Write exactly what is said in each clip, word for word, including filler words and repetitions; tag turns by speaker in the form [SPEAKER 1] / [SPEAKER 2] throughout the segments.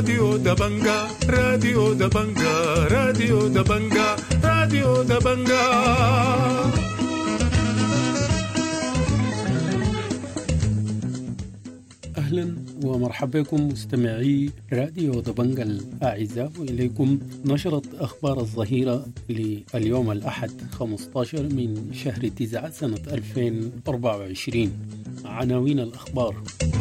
[SPEAKER 1] راديو دبنجا راديو دبنجا راديو دبنجا راديو دبنجا.
[SPEAKER 2] أهلا ومرحبا بكم مستمعي راديو دبنجا الأعزاء، وإليكم نشرة أخبار الظهيرة لليوم الأحد خمسة عشر من شهر تسعة سنة ألفين وأربعة وعشرين. عناوين الأخبار: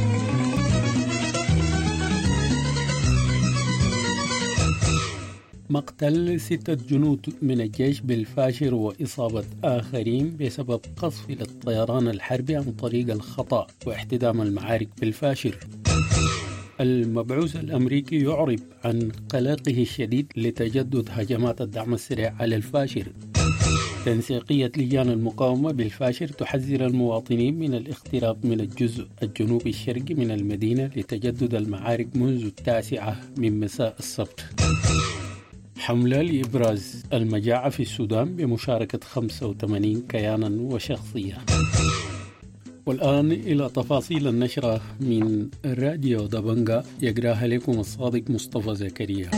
[SPEAKER 2] مقتل ستة جنود من الجيش بالفاشر وإصابة آخرين بسبب قصف للطيران الحربي عن طريق الخطأ واحتدام المعارك بالفاشر. المبعوث الأمريكي يعرب عن قلقه الشديد لتجدد هجمات الدعم السريع على الفاشر. تنسيقية لجان المقاومة بالفاشر تحذر المواطنين من الاقتراب من الجزء الجنوبي الشرقي من المدينة لتجدد المعارك منذ التاسعة من مساء السبت. حملة لإبراز المجاعة في السودان بمشاركة خمسة وثمانين كيانا وشخصية. والآن إلى تفاصيل النشرة من راديو دبنجا، يقراها لكم الصادق مصطفى زكريا.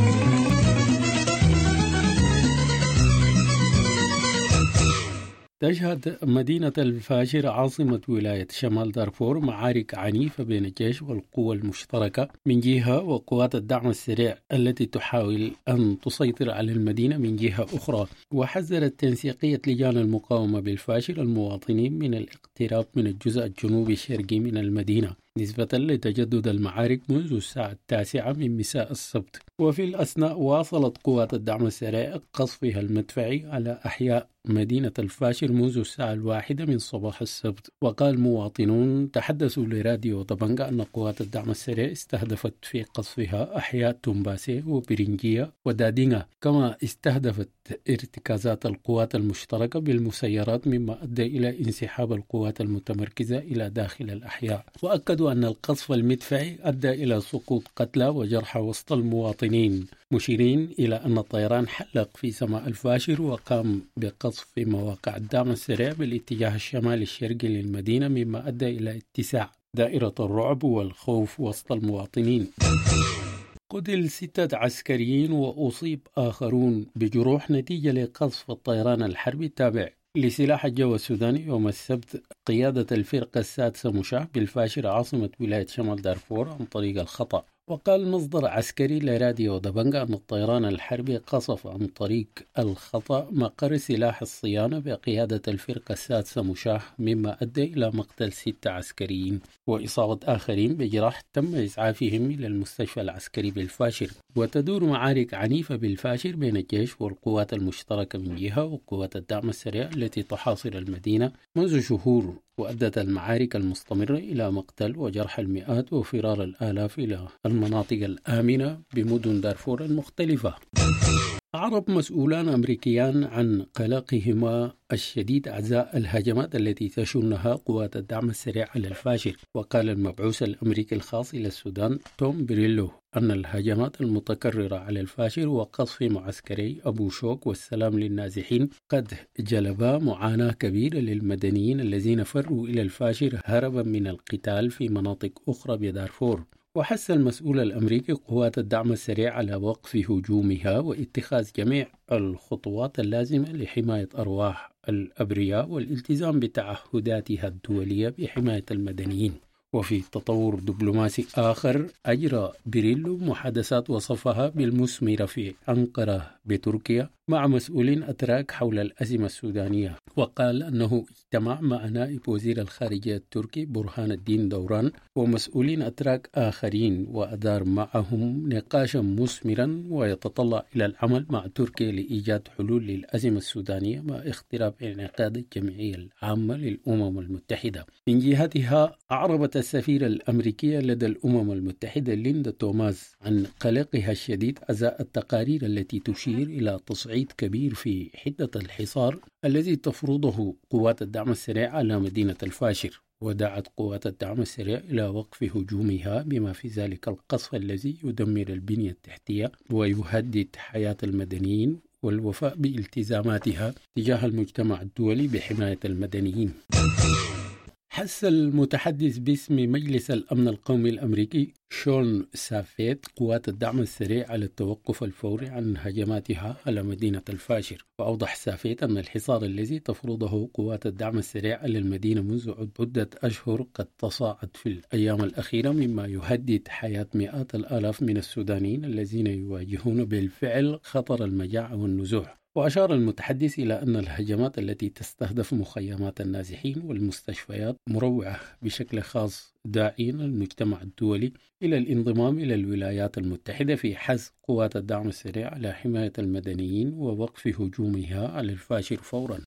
[SPEAKER 2] تشهد مدينة الفاشر عاصمة ولاية شمال دارفور معارك عنيفة بين الجيش والقوى المشتركة من جهة وقوات الدعم السريع التي تحاول أن تسيطر على المدينة من جهة أخرى. وحذرت تنسيقية لجان المقاومة بالفاشر المواطنين من الاقتراب من الجزء الجنوبي الشرقي من المدينة نسبة لتجدد المعارك منذ الساعة التاسعة من مساء السبت. وفي الأثناء واصلت قوات الدعم السريع قصفها المدفعي على أحياء مدينة الفاشر منذ الساعة الواحدة من صباح السبت. وقال مواطنون تحدثوا لراديو دبنجا أن قوات الدعم السريع استهدفت في قصفها أحياء تومباسي وبرنجية ودادينغا، كما استهدفت ارتكازات القوات المشتركة بالمسيرات، مما أدى إلى انسحاب القوات المتمركزة إلى داخل الأحياء. وأكدوا أن القصف المدفعي أدى إلى سقوط قتلى وجرحى وسط المواطنين، مشيرين إلى أن الطيران حلق في سماء الفاشر وقام بقصف في مواقع الدعم السريع بالاتجاه الشمالي الشرقي للمدينة، مما أدى إلى اتساع دائرة الرعب والخوف وسط المواطنين. قتل ستة عسكريين وأصيب آخرون بجروح نتيجة لقصف الطيران الحربي التابع لسلاح الجو السوداني يوم السبت قيادة الفرقة السادسة مشاة بالفاشر عاصمة ولاية شمال دارفور عن طريق الخطأ. وقال مصدر عسكري لراديو دبنجا أن الطيران الحربي قصف عن طريق الخطأ مقر سلاح الصيانة بقيادة الفرقة السادسة مشاة، مما أدى إلى مقتل ستة عسكريين وإصابة آخرين بجراح تم إسعافهم إلى المستشفى العسكري بالفاشر. وتدور معارك عنيفة بالفاشر بين الجيش والقوات المشتركة من جهة وقوات الدعم السريع التي تحاصر المدينة منذ شهور، وأدت المعارك المستمرة إلى مقتل وجرح المئات وفرار الآلاف إلى المناطق الآمنة بمدن دارفور المختلفة. أعرب مسؤولان أمريكيان عن قلقهما الشديد أعزاء الهجمات التي تشنها قوات الدعم السريع على الفاشر. وقال المبعوث الأمريكي الخاص إلى السودان توم بريلو أن الهجمات المتكررة على الفاشر وقصف معسكري أبو شوك والسلام للنازحين قد جلبا معاناة كبيرة للمدنيين الذين فروا إلى الفاشر هربا من القتال في مناطق أخرى بدارفور. وحث المسؤول الأمريكي قوات الدعم السريع على وقف هجومها واتخاذ جميع الخطوات اللازمة لحماية أرواح الأبرياء والالتزام بتعهداتها الدولية بحماية المدنيين. وفي تطور دبلوماسي آخر، أجرى بريلو محادثات وصفها بالمثمرة في أنقرة بتركيا مع مسؤولين أتراك حول الأزمة السودانية. وقال أنه اجتمع مع نائب وزير الخارجية التركي برهان الدين دوران ومسؤولين أتراك آخرين، وأدار معهم نقاشا مثمرا ويتطلع إلى العمل مع تركيا لإيجاد حلول للأزمة السودانية مع اقتراب انعقاد الجمعية العامة للأمم المتحدة. من جهتها أعربت السفيرة الأمريكية لدى الأمم المتحدة ليندا توماس عن قلقها الشديد أزاء التقارير التي تشير إلى تصعيد كبير في حدة الحصار الذي تفرضه قوات الدعم السريع على مدينة الفاشر. ودعت قوات الدعم السريع إلى وقف هجومها بما في ذلك القصف الذي يدمر البنية التحتية ويهدد حياة المدنيين، والوفاء بالتزاماتها تجاه المجتمع الدولي بحماية المدنيين. حث المتحدث باسم مجلس الأمن القومي الأمريكي شون سافيت قوات الدعم السريع على التوقف الفوري عن هجماتها على مدينة الفاشر. وأوضح سافيت أن الحصار الذي تفرضه قوات الدعم السريع على المدينة منذ عدة أشهر قد تصاعد في الأيام الأخيرة، مما يهدد حياة مئات الآلاف من السودانيين الذين يواجهون بالفعل خطر المجاعة والنزوح. وأشار المتحدث إلى أن الهجمات التي تستهدف مخيمات النازحين والمستشفيات مروعة بشكل خاص، داعين المجتمع الدولي إلى الانضمام إلى الولايات المتحدة في حث قوات الدعم السريع على حماية المدنيين ووقف هجومها على الفاشر فورا.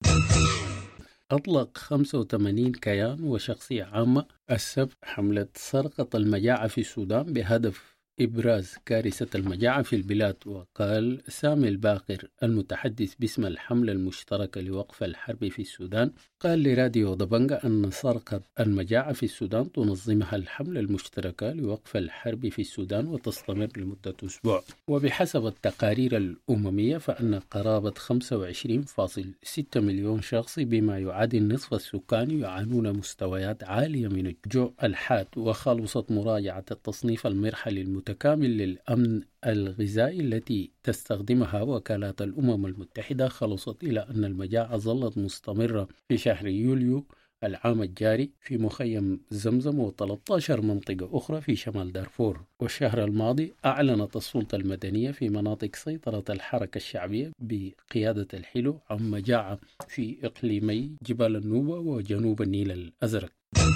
[SPEAKER 2] أطلق خمسة وثمانين كيان وشخصية عامة السبت حملة سرقة المجاعة في السودان بهدف إبراز كارثة المجاعة في البلاد. وقال سامي الباقر المتحدث باسم الحملة المشتركة لوقف الحرب في السودان، قال لراديو دبنجة أن سرقة المجاعة في السودان تنظمها الحملة المشتركة لوقف الحرب في السودان وتستمر لمدة أسبوع. وبحسب التقارير الأممية فإن قرابة خمسة وعشرين فاصلة ستة مليون شخص بما يعادل نصف السكان يعانون مستويات عالية من الجوع الحاد. وخلصت مراجعة التصنيف المرحلي المتكامل للأمن الغذائي التي تستخدمها وكالات الأمم المتحدة خلصت إلى أن المجاعة ظلت مستمرة في شهر يوليو العام الجاري في مخيم زمزم وثلاثة عشر منطقة أخرى في شمال دارفور. والشهر الماضي أعلنت السلطة المدنية في مناطق سيطرة الحركة الشعبية بقيادة الحلو عن مجاعة في إقليمي جبال النوبة وجنوب النيل الأزرق.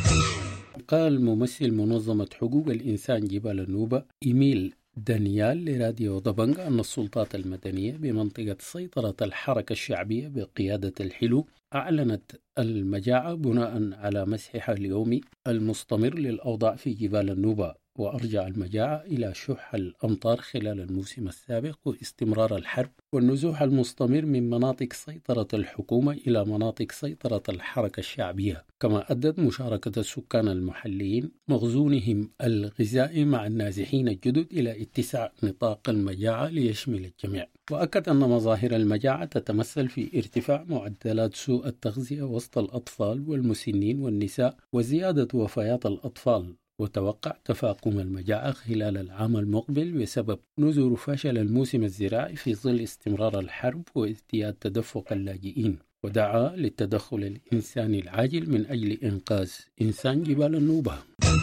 [SPEAKER 2] قال ممثل منظمة حقوق الإنسان جبال النوبة إيميل دانيال لراديو دبنجة أن السلطات المدنية بمنطقة سيطرة الحركة الشعبية بقيادة الحلو أعلنت المجاعة بناء على مسحها اليومي المستمر للأوضاع في جبال النوبة. وأرجع المجاعة إلى شح الأمطار خلال الموسم السابق واستمرار الحرب والنزوح المستمر من مناطق سيطرة الحكومة إلى مناطق سيطرة الحركة الشعبية، كما أدت مشاركة السكان المحليين مخزونهم الغذائي مع النازحين الجدد إلى اتساع نطاق المجاعة ليشمل الجميع. وأكد أن مظاهر المجاعة تتمثل في ارتفاع معدلات سوء التغذية وسط الأطفال والمسنين والنساء وزيادة وفيات الأطفال. وتوقع تفاقم المجاعة خلال العام المقبل بسبب نذر فشل الموسم الزراعي في ظل استمرار الحرب وازدياد تدفق اللاجئين. ودعا للتدخل الإنساني العاجل من أجل إنقاذ إنسان جبال النوبة.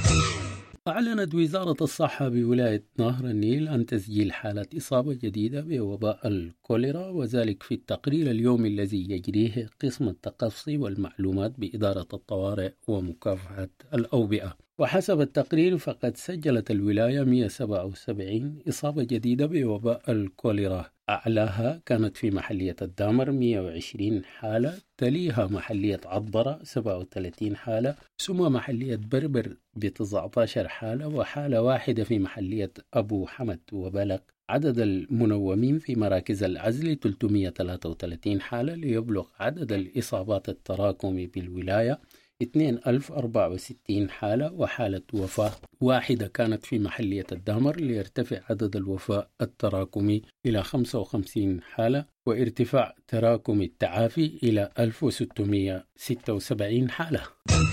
[SPEAKER 2] أعلنت وزارة الصحة بولاية نهر النيل عن تسجيل حالة إصابة جديدة بوباء الكوليرا، وذلك في التقرير اليومي الذي يجريه قسم التقصي والمعلومات بإدارة الطوارئ ومكافحة الأوبئة. وحسب التقرير فقد سجلت الولاية مئة وسبعة وسبعين إصابة جديدة بوباء الكوليرا، أعلاها كانت في محلية الدامر مئة وعشرين حالة، تليها محلية عضبرة سبعة وثلاثين حالة، ثم محلية بربر ب تسعة عشر حالة، وحالة واحدة في محلية أبو حمد. وبلغ عدد المنومين في مراكز العزل ثلاثمئة وثلاثة وثلاثين حالة، ليبلغ عدد الإصابات التراكمي بالولاية اثنين ألف وأربعة وستين حالة، وحالة وفاة واحدة كانت في محلية الدامر، ليرتفع عدد الوفاة التراكمي إلى خمسة وخمسين حالة، وارتفاع تراكم التعافي إلى ألف وستمئة وستة وسبعين حالة.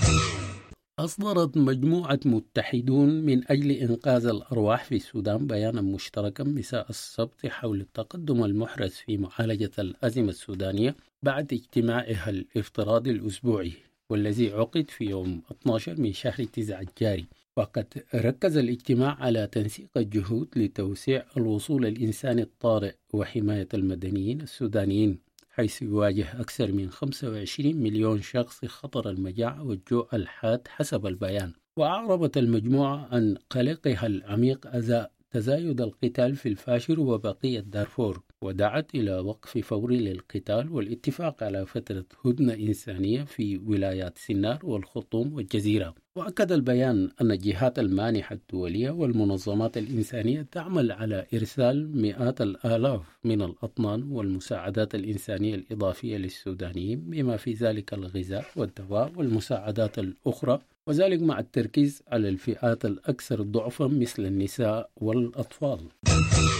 [SPEAKER 2] أصدرت مجموعة متحدون من أجل إنقاذ الأرواح في السودان بيانا مشتركا مساء السبت حول التقدم المحرز في معالجة الأزمة السودانية بعد اجتماعها الافتراضي الأسبوعي، والذي عقد في يوم اثني عشر من شهر تسعة الجاري. وقد ركز الاجتماع على تنسيق الجهود لتوسيع الوصول الإنساني الطارئ وحماية المدنيين السودانيين، حيث يواجه أكثر من خمسة وعشرين مليون شخص خطر المجاعة والجوع الحاد حسب البيان. وأعربت المجموعة عن قلقها العميق أزاء تزايد القتال في الفاشر وبقية دارفور، ودعت إلى وقف فوري للقتال والاتفاق على فترة هدنة إنسانية في ولايات سنار والخرطوم والجزيرة. وأكد البيان أن الجهات المانحة الدولية والمنظمات الإنسانية تعمل على إرسال مئات الآلاف من الأطنان والمساعدات الإنسانية الإضافية للسودانيين، بما في ذلك الغذاء والدواء والمساعدات الأخرى، وذلك مع التركيز على الفئات الأكثر ضعفا مثل النساء والأطفال.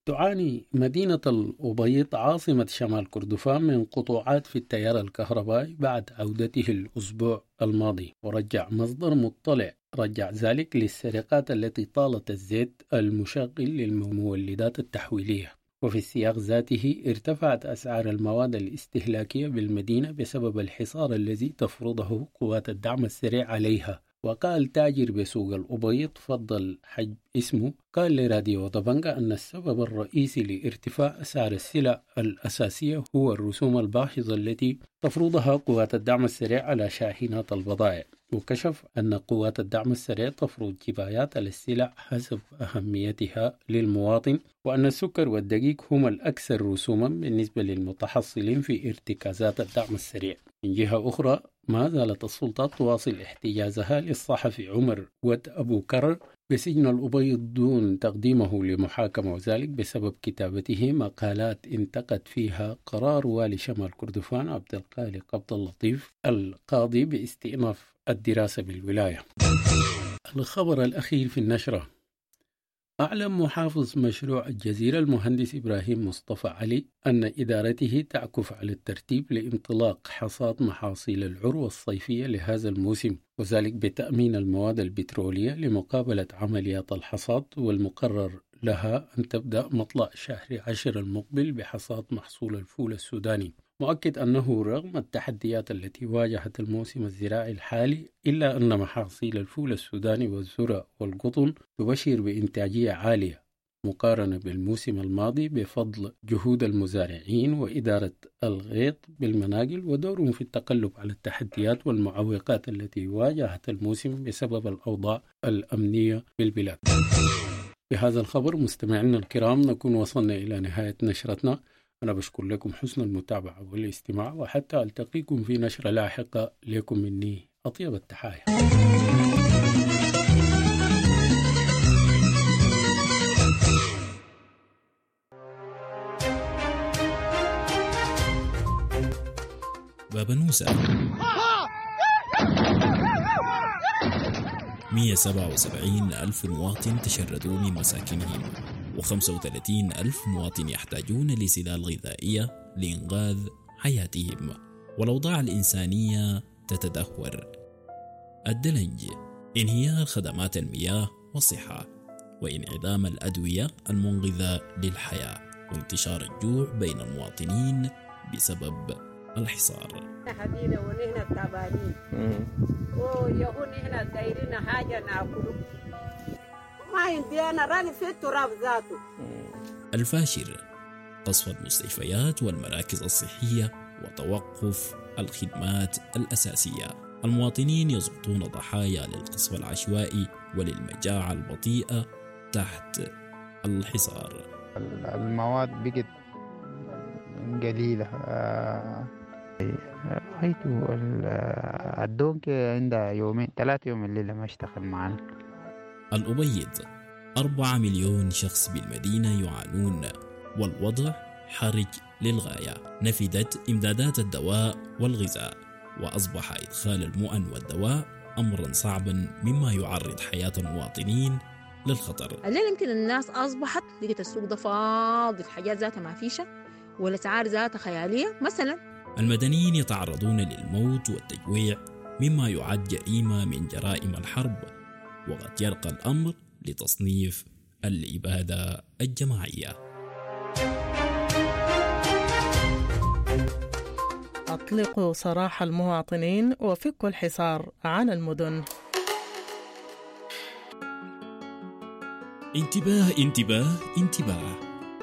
[SPEAKER 2] تعاني مدينة الأبيض عاصمة شمال كردفان من قطوعات في التيار الكهربائي بعد عودته الأسبوع الماضي، ورجع مصدر مطلع رجع ذلك للسرقات التي طالت الزيت المشغل للمولدات التحويلية. وفي السياق ذاته ارتفعت أسعار المواد الاستهلاكية بالمدينة بسبب الحصار الذي تفرضه قوات الدعم السريع عليها. وقال تاجر بسوق الأبيض فضل حج اسمه قال لراديو دبنجا أن السبب الرئيسي لارتفاع أسعار السلع الأساسية هو الرسوم الباهظة التي تفرضها قوات الدعم السريع على شاحنات البضائع. وكشف أن قوات الدعم السريع تفرض جبايات على السلع حسب أهميتها للمواطن، وأن السكر والدقيق هم الأكثر رسوما بالنسبة للمتحصلين في ارتكازات الدعم السريع. من جهة أخرى ما زالت السلطات تواصل احتجازها للصحفي عمر ود أبو كرر بسجن الأبيض دون تقديمه لمحاكمة، وذلك بسبب كتابته مقالات انتقد فيها قرار والي شمال كردفان عبد الخالق عبد اللطيف القاضي باستئناف الدراسة بالولاية. الخبر الأخير في النشرة: أعلن محافظ مشروع الجزيرة المهندس إبراهيم مصطفى علي أن إدارته تعكف على الترتيب لانطلاق حصاد محاصيل العروة الصيفية لهذا الموسم، وذلك بتأمين المواد البترولية لمقابلة عمليات الحصاد، والمقرر لها أن تبدأ مطلع شهر عشر المقبل بحصاد محصول الفول السوداني. مؤكد أنه رغم التحديات التي واجهت الموسم الزراعي الحالي إلا أن محاصيل الفول السوداني والذرة والقطن تبشر بإنتاجية عالية مقارنة بالموسم الماضي بفضل جهود المزارعين وإدارة الغيط بالمناقل ودورهم في التغلب على التحديات والمعوقات التي واجهت الموسم بسبب الأوضاع الأمنية بالبلاد. بهذا الخبر مستمعينا الكرام نكون وصلنا إلى نهاية نشرتنا. أنا بشكر لكم حسن المتابعة والاستماع، وحتى ألتقيكم في نشرة لاحقة. لكم مني أطيب التحايا.
[SPEAKER 3] بابا نوسة مئة وسبعة وسبعين ألف مواطن تشردوا من مساكنهم، وخمسة وثلاثين ألف مواطن يحتاجون لسلال غذائية لإنقاذ حياتهم، والأوضاع الإنسانية تتدهور. الدلنج، انهيار خدمات المياه والصحة، وانعدام الأدوية المنقذة للحياة، وانتشار الجوع بين المواطنين بسبب الحصار.
[SPEAKER 4] حدينا ونحن تعبانين ويهون هنا دايرين حاجة ناكله ما عندي أنا راني في التراب ذاته.
[SPEAKER 3] الفاشر، قصف المستشفيات والمراكز الصحية وتوقف الخدمات الأساسية. المواطنين يسقطون ضحايا للقصف العشوائي وللمجاعة البطيئة تحت الحصار.
[SPEAKER 5] المواد بقت قليلة. هيتو الدونك عندها يومين ثلاثة يوم الليلة ما اشتغل معنا.
[SPEAKER 3] الأبيض، أربعة مليون شخص بالمدينة يعانون، والوضع حرج للغاية. نفدت إمدادات الدواء والغذاء، وأصبح إدخال المؤن والدواء أمرا صعبا مما يعرض حياة المواطنين للخطر.
[SPEAKER 6] الليل يمكن الناس أصبحت لقيت السوق ده فاضي، الحاجات ذاتها ما فيشة والأسعار ذاتها خيالية. مثلا
[SPEAKER 3] المدنيين يتعرضون للموت والتجويع مما يعد جريمة من جرائم الحرب، وقد يرقى الأمر لتصنيف الإبادة الجماعية.
[SPEAKER 7] أطلقوا سراح المواطنين وفكوا الحصار عن المدن.
[SPEAKER 3] انتباه انتباه انتباه،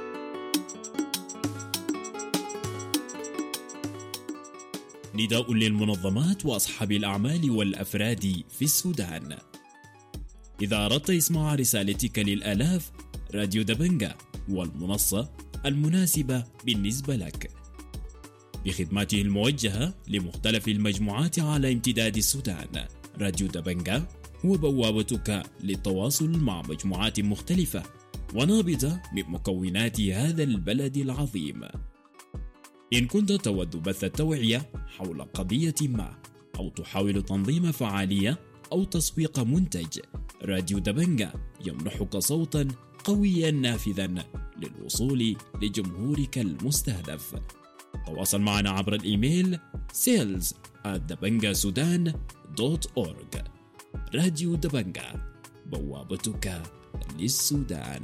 [SPEAKER 3] نداء للمنظمات وأصحاب الأعمال والأفراد في السودان. إذا أردت إسماع رسالتك للآلاف، راديو دبنجا والمنصة المناسبة بالنسبة لك، بخدماته الموجهة لمختلف المجموعات على امتداد السودان. راديو دبنجا هو بوابتك للتواصل مع مجموعات مختلفة ونابضة من مكونات هذا البلد العظيم. إن كنت تود بث التوعية حول قضية ما، أو تحاول تنظيم فعالية أو تسويق منتج، راديو دبنجا يمنحك صوتا قويا نافذا للوصول لجمهورك المستهدف. تواصل معنا عبر الإيميل sales at dabanga sudan دوت أورج. راديو دبنجة، بوابتك للسودان.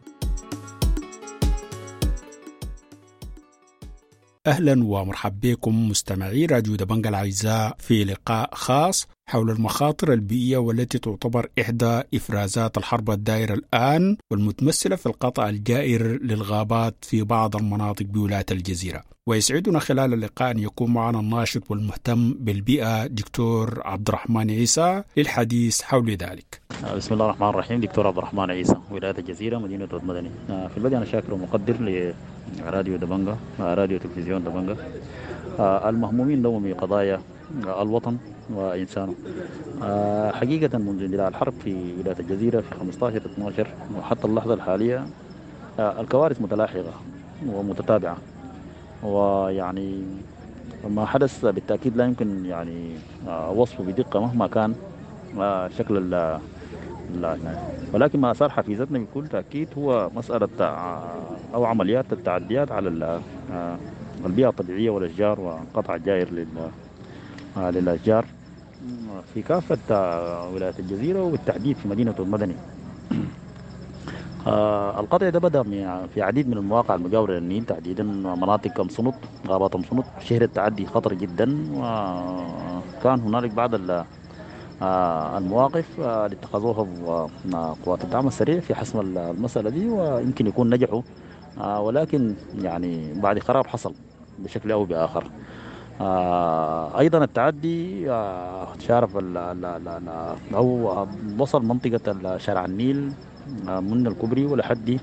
[SPEAKER 8] أهلا ومرحبا بكم مستمعي راديو دبنجة الأعزاء في لقاء خاص حول المخاطر البيئية والتي تعتبر إحدى إفرازات الحرب الدائرة الآن والمتمثلة في القطع الجائر للغابات في بعض المناطق بولاية الجزيرة. ويسعدنا خلال اللقاء أن يكون معنا الناشط والمهتم بالبيئة دكتور عبد الرحمن عيسى للحديث حول ذلك.
[SPEAKER 9] بسم الله الرحمن الرحيم. دكتور عبد الرحمن عيسى، ولاية الجزيرة، مدينة رود مدني. في البداية أنا شاكر ومقدر لراديو دبنجة، راديو تلفزيون دبنجة، المهمومين دوم بقضايا الوطن وإنسانه. حقيقة منذ اندلاع الحرب في ولاية الجزيرة في خمسة عشر اثنا عشر وحتى اللحظة الحالية الكوارث متلاحقة ومتتابعة، ويعني ما حدث بالتأكيد لا يمكن يعني وصفه بدقة مهما كان شكل ال ولكن ما أثار حفيزتنا بكل تأكيد هو مسألة أو عمليات التعديات على البيئة الطبيعية والأشجار وقطع الجائر للأشجار في كافة ولاية الجزيرة وبالتحديد في مدينة المدني. القطع ده بدأ في عديد من المواقع المجاورة للنيل، تحديدا مناطق أم صنط، غابات أم صنط شهر التعدي خطر جدا، وكان هنالك بعض المواقف اللي اتخذوها قوات الدعم السريع في حسم المسألة دي، ويمكن يكون نجحوا، ولكن يعني بعد خراب حصل بشكل أو بآخر. أيضا التعدي شارف أو وصل منطقة شارع النيل من الكوبري ولحد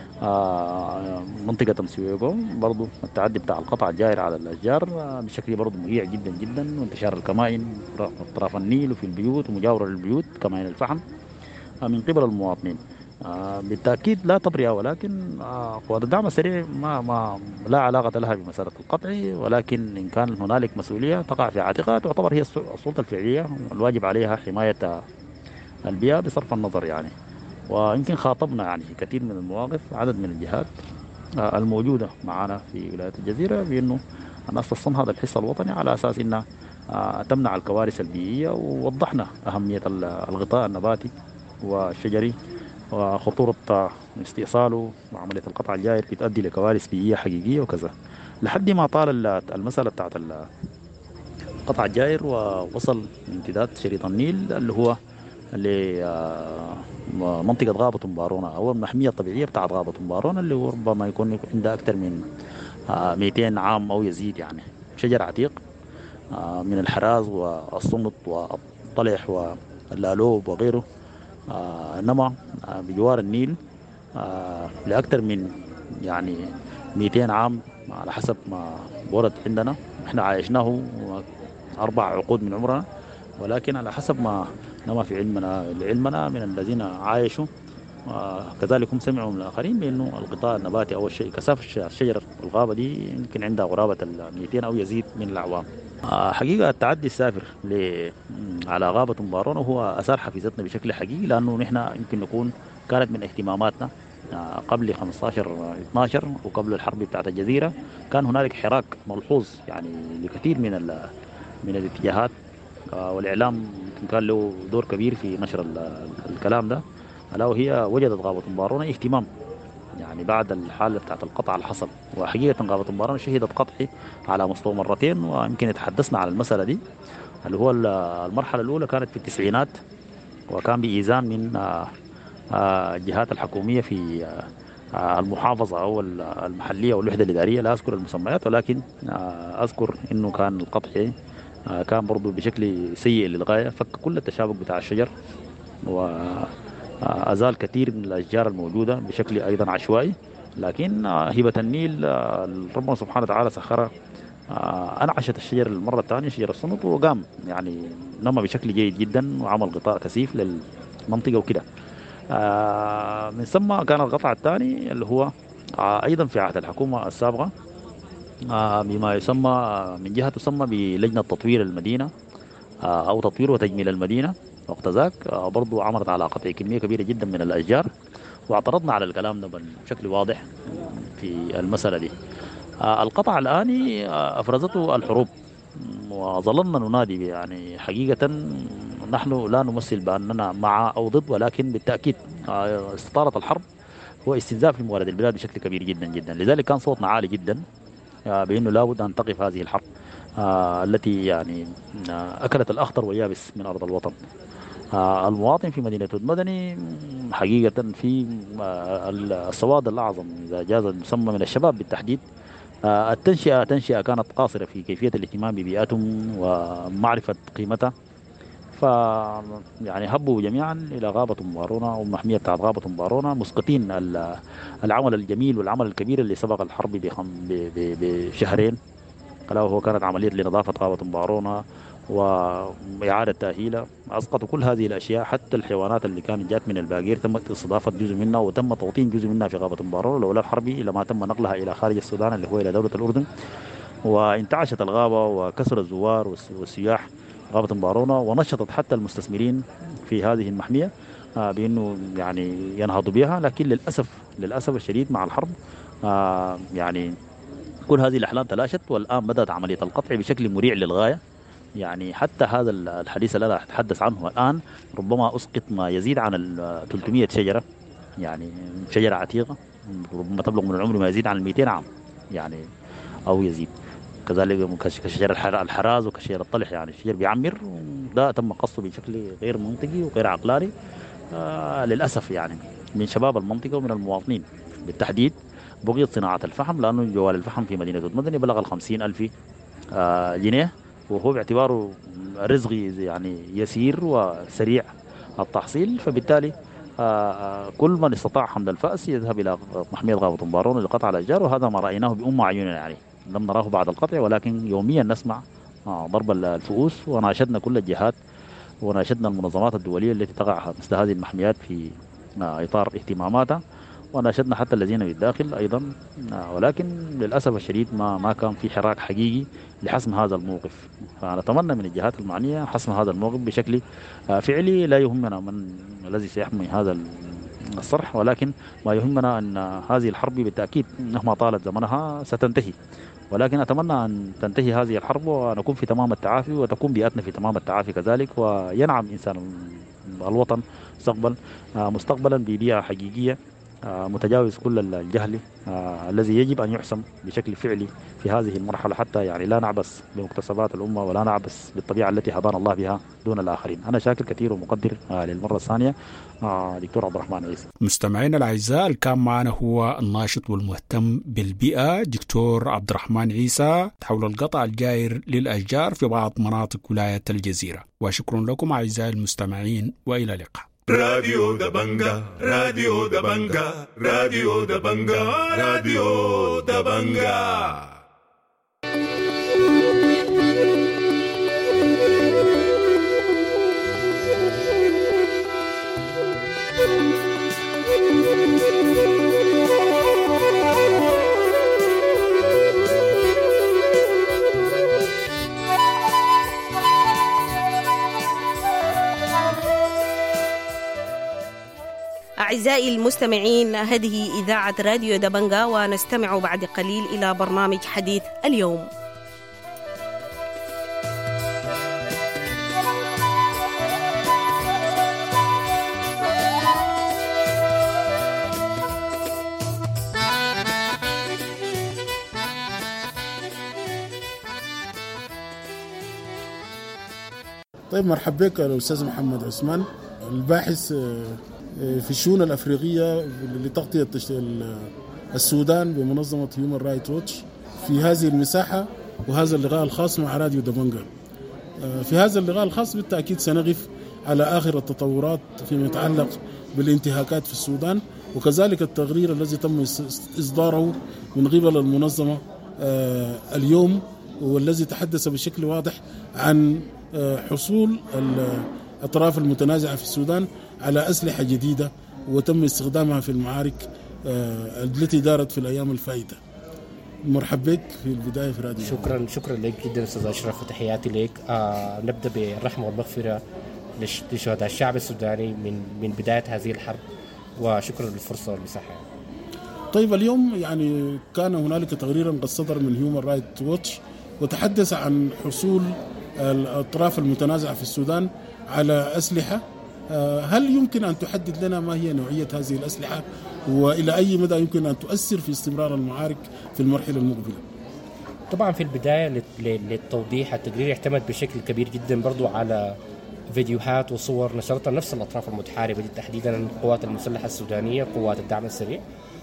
[SPEAKER 9] منطقة مسويقو، برضو التعدي بتاع القطع الجائر على الأشجار بشكل برضو مريع جدا جدا، وانتشار الكمائن أطراف النيل وفي البيوت ومجاورة للبيوت كمائن الفحم من قبل المواطنين. بالتأكيد لا تبرئة، ولكن قوات الدعم السريع ما ما لا علاقة لها بمسألة القطع، ولكن إن كان هنالك مسؤولية تقع في عاتقها تعتبر هي السلطة الفعلية الواجب عليها حماية البيئة بصرف النظر يعني. ويمكن خاطبنا يعني في كثير من المواقف عدد من الجهات الموجودة معنا في ولاية الجزيرة بأنه الناس تصنع هذا الحس الوطني على أساس أنها تمنع الكوارث البيئية، ووضحنا أهمية الغطاء النباتي والشجري وخطورة استئصاله وعملية القطع الجائر بتؤدي لكوارث بيئية حقيقية وكذا، لحد ما طال المسألة بتاعت القطع الجائر ووصل امتداد شريط النيل اللي هو لمنطقة غابة مبارونة أو المحمية الطبيعية بتاعت غابة مبارونة، اللي هو ربما يكون عندها أكثر من مئتين عام أو يزيد، يعني شجر عتيق من الحراز والصمت والطلح واللالوب وغيره، نما بجوار النيل لأكثر من يعني مئتين عام على حسب ما ورد عندنا. احنا عايشناه أربع عقود من عمرنا، ولكن على حسب ما نما في علمنا لعلمنا من الذين عايشوا كذلك هم سمعوا من الآخرين بأنه الغطاء النباتي أو الشيء كثافة الشجر الغابة دي يمكن عندها قرابة المئتين أو يزيد من الأعوام. حقيقة التعدي السافر على غابة مبارونة هو أثار حفيزتنا بشكل حقيقي، لأنه نحن يمكن نكون كانت من اهتماماتنا قبل خمسة عشر اثنا عشر وقبل الحرب بتاعت الجزيرة. كان هنالك حراك ملحوظ يعني لكثير من من الاتجاهات، والإعلام كان له دور كبير في نشر الكلام ده، ألا وهي وجدت غابة مبارونة اهتمام يعني بعد الحالة بتاعت القطع اللي حصل. وحقيقة غابة مبارونة شهدت قطع على مستوى مرتين، ويمكن يتحدثنا على المسألة دي اللي هو المرحلة الأولى كانت في التسعينات، وكان بإيزان من الجهات الحكومية في المحافظة أو المحلية والوحدة الإدارية، لا أذكر المسميات، ولكن أذكر إنه كان القطع كان برضو بشكل سيء للغاية، فك كل التشابك بتاع الشجر وأزال كثير من الأشجار الموجودة بشكل أيضا عشوائي. لكن هبة النيل ربنا سبحانه وتعالى سخرها أنعشت الشجر المرة الثانية، شجر الصمت، وقام يعني نمى بشكل جيد جدا وعمل غطاء كثيف للمنطقة وكده. من ثم كان القطع الثاني اللي هو أيضا في عهد الحكومة السابقة بما يسمى من جهة تسمى بلجنة تطوير المدينة أو تطوير وتجميل المدينة. وقت ذاك برضو عملت على قطع كمية كبيرة جدا من الأشجار، واعترضنا على الكلام ده بشكل واضح في المسألة دي. القطع الآني أفرزته الحروب، وظللنا ننادي يعني حقيقة نحن لا نمثل بأننا مع أو ضد، ولكن بالتأكيد استطالة الحرب هو استنزاف لموارد البلاد بشكل كبير جدا جدا. لذلك كان صوتنا عالي جدا بأنه لا بد أن تقف هذه الحرب التي يعني أكلت الأخضر واليابس من أرض الوطن. المواطن في مدينة مدني حقيقة في السواد الأعظم إذا جاز المسمى من الشباب بالتحديد، التنشئة تنشئة كانت قاصرة في كيفية الاهتمام ببيئتهم ومعرفة قيمتها، ف يعني هبوا جميعا إلى غابة مبارونة ومحمية بتاعت غابة مبارونة، مسقطين العمل الجميل والعمل الكبير اللي سبق الحرب بشهرين، ألا وهو كانت عملية لنظافة غابة مبارونة وإعادة تأهيلها. أسقطوا كل هذه الأشياء، حتى الحيوانات اللي كانت جات من الباقير تمت استضافة جزء منها وتم توطين جزء منها في غابة مبارونة، لولا الحرب لما تم نقلها إلى خارج السودان اللي هو إلى دولة الأردن، وانتعشت الغابة وكسر الزوار والسياح غابة مبارونة، ونشطت حتى المستثمرين في هذه المحمية بأنه يعني ينهضوا بها. لكن للأسف للأسف الشديد مع الحرب يعني كل هذه الأحلام تلاشت، والآن بدأت عملية القطع بشكل مريع للغاية. يعني حتى هذا الحديث اللي أنا أتحدث عنه الآن ربما أسقط ما يزيد عن ثلاثمئة شجرة، يعني شجرة عتيقة ربما تبلغ من العمر ما يزيد عن مئتين عام يعني أو يزيد. كذلك كشجر الحراز وكشجر الطلح، يعني الشجر بيعمر، ده تم قصه بشكل غير منطقي وغير عقلاني آه للأسف يعني من شباب المنطقة ومن المواطنين بالتحديد. بغيت صناعة الفحم لأنه جوال الفحم في مدينة مدني بلغ الخمسين ألف آه جنيه، وهو باعتباره رزق يعني يسير وسريع التحصيل، فبالتالي آه كل من استطاع حمل الفأس يذهب إلى محمية غابة مبارونة لقطع الأشجار، وهذا ما رأيناه بأم عيوننا يعني. لم نراه بعد القطع، ولكن يوميا نسمع آه ضرب الفؤوس، وناشدنا كل الجهات وناشدنا المنظمات الدولية التي تقع مثل هذه المحميات في آه إطار اهتماماتها، وناشدنا حتى الذين بالداخل أيضا آه ولكن للأسف الشديد ما ما كان في حراك حقيقي لحسم هذا الموقف. فنتمنى من الجهات المعنية حسم هذا الموقف بشكل آه فعلي. لا يهمنا من الذي سيحمي هذا الصرح، ولكن ما يهمنا أن هذه الحرب بالتأكيد مهما طالت زمنها ستنتهي، ولكن أتمنى أن تنتهي هذه الحرب ونكون في تمام التعافي، وتكون بيئتنا في تمام التعافي كذلك، وينعم إنسان الوطن مستقبل مستقبلا ببيئة حقيقية متجاوز كل الجهل الذي يجب أن يحسم بشكل فعلي في هذه المرحلة، حتى يعني لا نعبس بمكتسبات الأمة ولا نعبس بالطبيعة التي هدانا الله بها دون الآخرين. أنا شاكر كثير ومقدر للمرة الثانية دكتور عبد الرحمن عيسى.
[SPEAKER 8] مستمعينا الأعزاء، اللي كان معنا هو الناشط والمهتم بالبيئة دكتور عبد الرحمن عيسى حول القطع الجائر للأشجار في بعض مناطق ولاية الجزيرة. وشكرا لكم أعزائي المستمعين، وإلى اللقاء.
[SPEAKER 1] راديو دبنجا راديو دبنجا راديو دبنجا راديو دبنجا.
[SPEAKER 10] أعزائي المستمعين، هذه إذاعة راديو دبنجا، ونستمع بعد قليل إلى برنامج حديث اليوم.
[SPEAKER 11] طيب، مرحبا بك الأستاذ محمد عثمان، الباحث في الشؤون الأفريقية لتغطية السودان بمنظمة هيومن رايت ووتش في هذه المساحة وهذا اللقاء الخاص مع راديو دبنجا. في هذا اللقاء الخاص بالتأكيد سنقف على آخر التطورات فيما يتعلق بالانتهاكات في السودان، وكذلك التقرير الذي تم إصداره من قبل المنظمة اليوم، والذي تحدث بشكل واضح عن حصول الأطراف المتنازعة في السودان على أسلحة جديدة وتم استخدامها في المعارك التي دارت في الأيام الفائتة. مرحبا بك في البداية في راديو.
[SPEAKER 12] شكرا شكرا لك جدا أستاذ أشرف، وتحياتي لك. آه نبدأ بالرحمة والمغفرة لشهداء الشعب السوداني من من بداية هذه الحرب، وشكرا للفرصة والمساحة.
[SPEAKER 11] طيب اليوم يعني كان هنالك تقريرا قد صدر من هيومن رايت ووتش وتحدث عن حصول الأطراف المتنازعة في السودان على أسلحة. هل يمكن أن تحدد لنا ما هي نوعية هذه الأسلحة وإلى أي مدى يمكن أن تؤثر في استمرار المعارك في المرحلة المقبلة؟
[SPEAKER 12] طبعا في البداية للتوضيح، التقرير يعتمد بشكل كبير جدا برضو على فيديوهات وصور نشرتها نفس الأطراف المتحاربة، تحديدا القوات المسلحة السودانية، قوات الدعم السريع،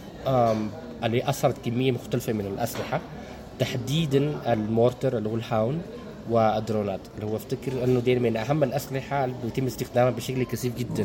[SPEAKER 12] اللي أثرت كمية مختلفة من الأسلحة، تحديدا المورتر اللي هو الهاون والدرونات، اللي هو افتكر أنه دي من أهم الأسلحة اللي بيتم استخدامها بشكل كثيف جدا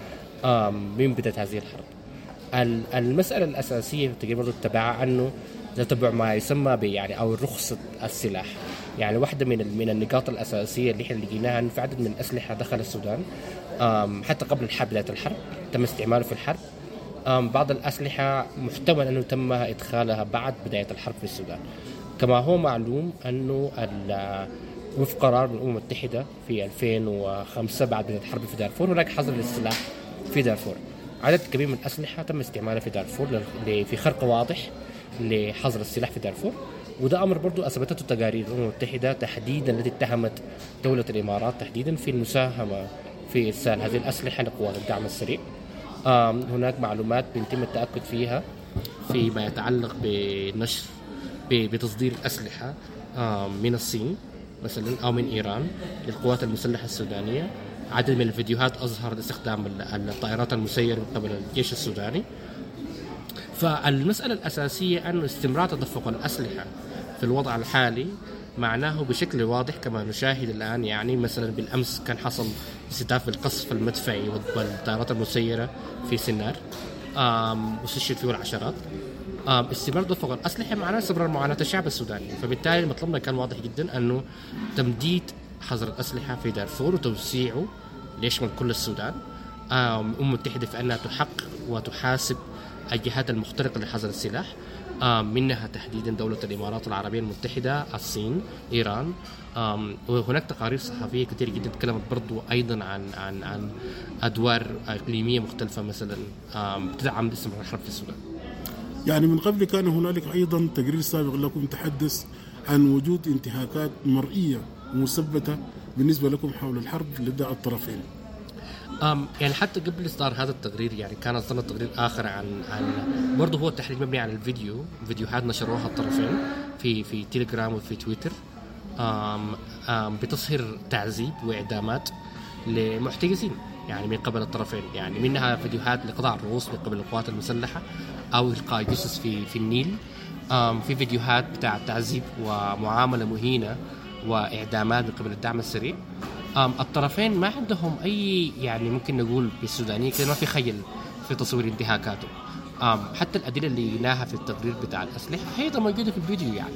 [SPEAKER 12] من بداية هذه الحرب. المسألة الأساسية تقريبا برضو تبعها أنه تتبع ما يسمى يعني أو رخصة السلاح. يعني واحدة من من النقاط الأساسية اللي احنا لقيناها أن في عدد من الأسلحة دخل السودان حتى قبل الحرب، بداية الحرب تم استعماله في الحرب. بعض الأسلحة محتمل أنه تم إدخالها بعد بداية الحرب في السودان. كما هو معلوم أنه وفق قرار من الأمم المتحدة في ألفين وخمسة بعد بداية الحرب في دارفور هناك حظر للسلاح في دارفور. عدد كبير من الأسلحة تم استعمالها في دارفور في خرق واضح لحظر السلاح في دارفور، وده أمر برضو أثبتته تقارير الأمم المتحدة تحديدا التي اتهمت دولة الإمارات تحديدا في المساهمة في إرسال هذه الأسلحة لقوات الدعم السريع. هناك معلومات بيتم التأكد فيها فيما يتعلق بنشر بتصدير الأسلحة من الصين مثلا أو من إيران للقوات المسلحة السودانية. عدد من الفيديوهات أظهر استخدام الطائرات المسيرة من قبل الجيش السوداني. فالمسألة الأساسية أن استمرار تدفق الأسلحة في الوضع الحالي معناه بشكل واضح كما نشاهد الآن. يعني مثلا بالأمس كان حصل استهداف بالقصف المدفعي والطائرات المسيرة في سنار واستشهد فيه العشرات. استمرار تدفق الأسلحة معناه استمرار معاناة الشعب السوداني. فبالتالي مطلبنا كان واضح جدا أنه تمديد حظر الأسلحة في دارفور وتوسيعه ليشمل كل السودان. الأمم المتحدة في أنها تحقق وتحاسب الجهات المخترقة لحظر السلاح، منها تحديدا دولة الإمارات العربية المتحدة، الصين، إيران. وهناك تقارير صحفية كثير جدا تكلمت برضو أيضا عن عن عن أدوار إقليمية مختلفة مثلا تدعم استمرار الحرب في السودان.
[SPEAKER 11] يعني من قبل كان هنالك أيضا تقرير سابق لكم تحدث عن وجود انتهاكات مرئية مثبتة بالنسبة لكم حول الحرب لدى الطرفين.
[SPEAKER 12] أم يعني حتى قبل إصدار هذا التقرير يعني كان صدر تقرير آخر عن عن برضه هو التحليل مبني على الفيديو فيديوهات نشروها الطرفين في في تيليجرام وفي تويتر أم أم بتظهر تعذيب وإعدامات لمحتجزين يعني من قبل الطرفين. يعني منها فيديوهات لقضاء الرؤوس من قبل القوات المسلحة أو إلقاء جثث في في النيل. أم في فيديوهات بتاع تعذيب ومعاملة مهينة وإعدامات من قبل الدعم السريع. الطرفين ما عندهم أي يعني ممكن نقول بالسودانية كده ما في خيل في تصوير انتهاكاته. حتى الأدلة اللي لقيناها في التقرير بتاع الأسلحة هي موجودة في الفيديو يعني.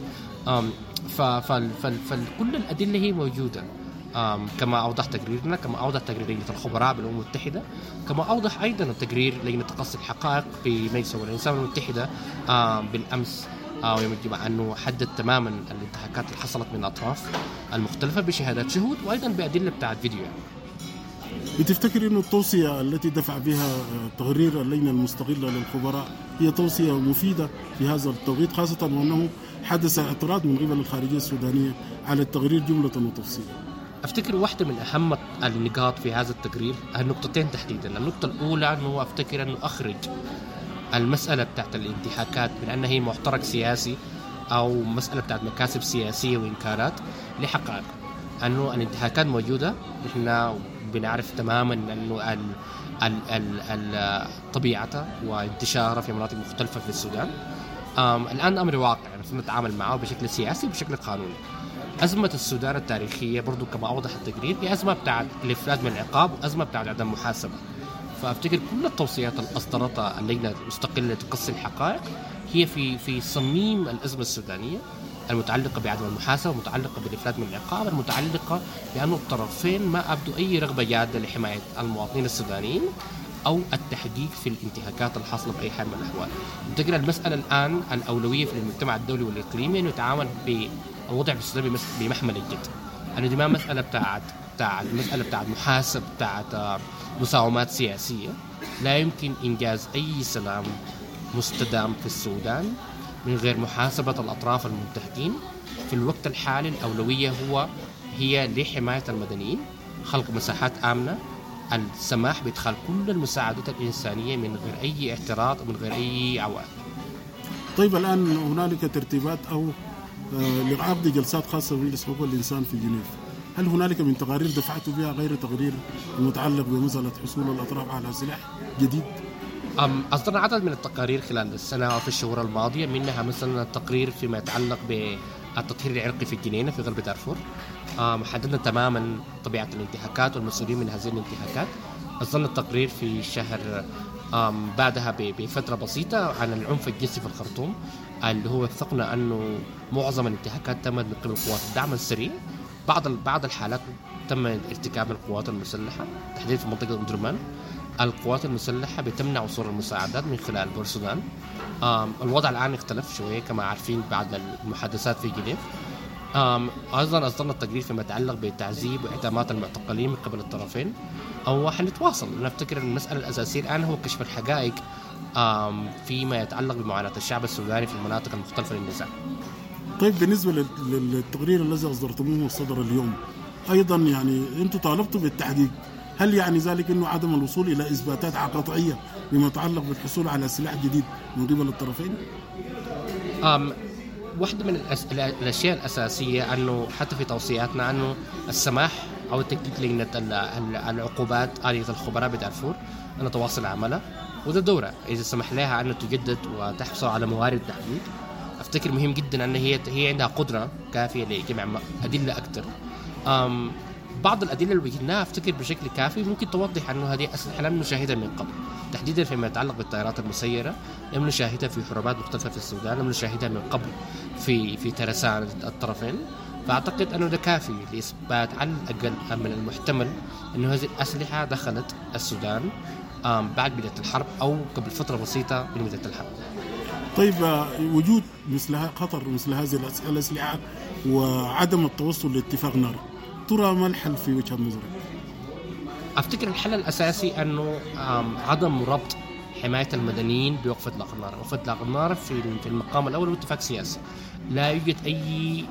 [SPEAKER 12] فكل الأدلة هي موجودة كما أوضح تقريرنا، كما أوضح تقرير لجنة الخبراء بالأمم المتحدة، كما أوضح أيضا التقرير لجنة تقصي الحقائق بمجلس الإنسان المتحدة بالأمس يوم الجمعة، أنه حدد تماما الانتهاكات اللي حصلت من الأطراف المختلفة بشهادات شهود وأيضا بأدلة بتاعت فيديو. يعني
[SPEAKER 11] بتفتكر أنه التوصية التي دفع بها تقرير اللجنة المستقلة للخبراء هي توصية مفيدة في هذا التوقيت، خاصة وأنه حدث اعتراض من قبل الخارجية السودانية على التقرير جملة وتفصيلا؟
[SPEAKER 12] أفتكر واحدة من أهم النقاط في هذا التقرير النقطتين تحديدا. النقطة الأولى أنه أفتكر أنه أخرج المسألة بتاعت الانتهاكات من أنها هي محترك سياسي أو مسألة بتاعت مكاسب سياسية وإنكارات لحقائق. أنه الانتهاكات موجودة، نحن بنعرف تماما أنه ال ال ال ال طبيعته وانتشاره في مناطق مختلفة في السودان. الآن أمر واقع نحن نتعامل معه بشكل سياسي وبشكل قانوني. أزمة السودان التاريخية برضو كما أوضح التقرير هي أزمة بتاعت الإفلات من العقاب وأزمة بتاعت عدم محاسبة. فأفتكر كل التوصيات اللي أصدرتها اللجنة المستقلة تقصي الحقائق هي في في صميم الأزمة السودانية المتعلقة بعدم المحاسبة، المتعلقة بالإفلات من العقاب، المتعلقة بأن الطرفين ما أبدوا أي رغبة جادة لحماية المواطنين السودانيين أو التحقيق في الانتهاكات الحاصلة بأي حال من الأحوال. أفتكر المسألة الآن الأولوية في المجتمع الدولي والإقليمي أنه يتعامل بالوضع في السودان بمحمل الجد. أنه دي ما مسألة بتاعت بتاعت المسألة بتاعت محاسب بتاعت مساومات سياسية، لا يمكن إنجاز أي سلام مستدام في السودان من غير محاسبة الأطراف المنتهكين. في الوقت الحالي الأولوية هو هي لحماية المدنيين، خلق مساحات آمنة، السماح بإدخال كل المساعدات الإنسانية من غير أي اعتراض ومن غير أي عوائق.
[SPEAKER 11] طيب الآن هنالك ترتيبات أو لعقد جلسات خاصة بمجلس حقوق الإنسان في جنيف، هل هنالك من تقارير دفعتوا بها غير تقرير المتعلق بمسألة حصول الأطراف على سلاح جديد؟
[SPEAKER 12] أصدرنا عدد من التقارير خلال السنة أو في الشهور الماضية، منها مثلا التقرير فيما يتعلق بالتطهير العرقي في الجنينة في غرب دارفور. حددنا تماما طبيعة الانتهاكات والمسؤولين من هذه الانتهاكات. أصدرنا التقرير في شهر بعدها بفترة بسيطة عن العنف الجنسي في الخرطوم، اللي هو وثقنا أنه معظم الانتهاكات تمت من قبل قوات الدعم السريع. بعض بعض الحالات تم ارتكاب القوات المسلحة تحديدا في منطقة أم درمان. القوات المسلحة بتمنع وصول المساعدات من خلال بورسودان. الوضع الآن اختلف شوية كما عارفين بعد المحادثات في جنيف. أيضا أصدرنا التقرير فيما يتعلق بالتعذيب وإعدامات المعتقلين من قبل الطرفين. أو حنتواصل، نفتكر أن المسألة الأساسية الآن هو كشف الحقائق فيما يتعلق بمعاناة الشعب السوداني في المناطق المختلفة للنزاع.
[SPEAKER 11] طيب بالنسبة للتقرير الذي أصدرتموه والصدر اليوم أيضا يعني أنتم طالبتوا بالتحقيق، هل يعني ذلك أنه عدم الوصول إلى إثباتات قطعية بما يتعلق بالحصول على سلاح جديد من قبل الطرفين؟
[SPEAKER 12] أم واحدة من الأشياء الأساسية أنه حتى في توصياتنا أنه السماح أو تكتيك لجنة العقوبات آلية الخبراء بدارفور أن نتواصل عملها، وده دورة إذا سمح لها أن تجدد وتحصل على موارد تحديد. أفتكر مهم جدا أن هي هي عندها قدرة كافية لجمع أدلة أكثر. بعض الأدلة اللي وجدناها أفتكر بشكل كافي ممكن توضح أنه هذه أسلحة لم نشاهدها من قبل، تحديدا فيما يتعلق بالطائرات المسيرة لم نشاهدها في حروبات مختلفة في السودان، لم نشاهدها من قبل في في ترسانة الطرفين. فأعتقد أنه ده كافي لإثبات على الأقل من المحتمل أنه هذه الأسلحة دخلت السودان بعد بداية الحرب أو قبل فترة بسيطة من بداية الحرب.
[SPEAKER 11] طيب وجود مثل خطر مثل هذه الأسلحة وعدم التوصل لاتفاق نار، ترى ما الحل في وجهة نظرك؟
[SPEAKER 12] أفتكر الحل الأساسي أنه عدم ربط حماية المدنيين بوقف إطلاق النار. وقف إطلاق النار في في المقام الأول هو اتفاق سياسي، لا يوجد أي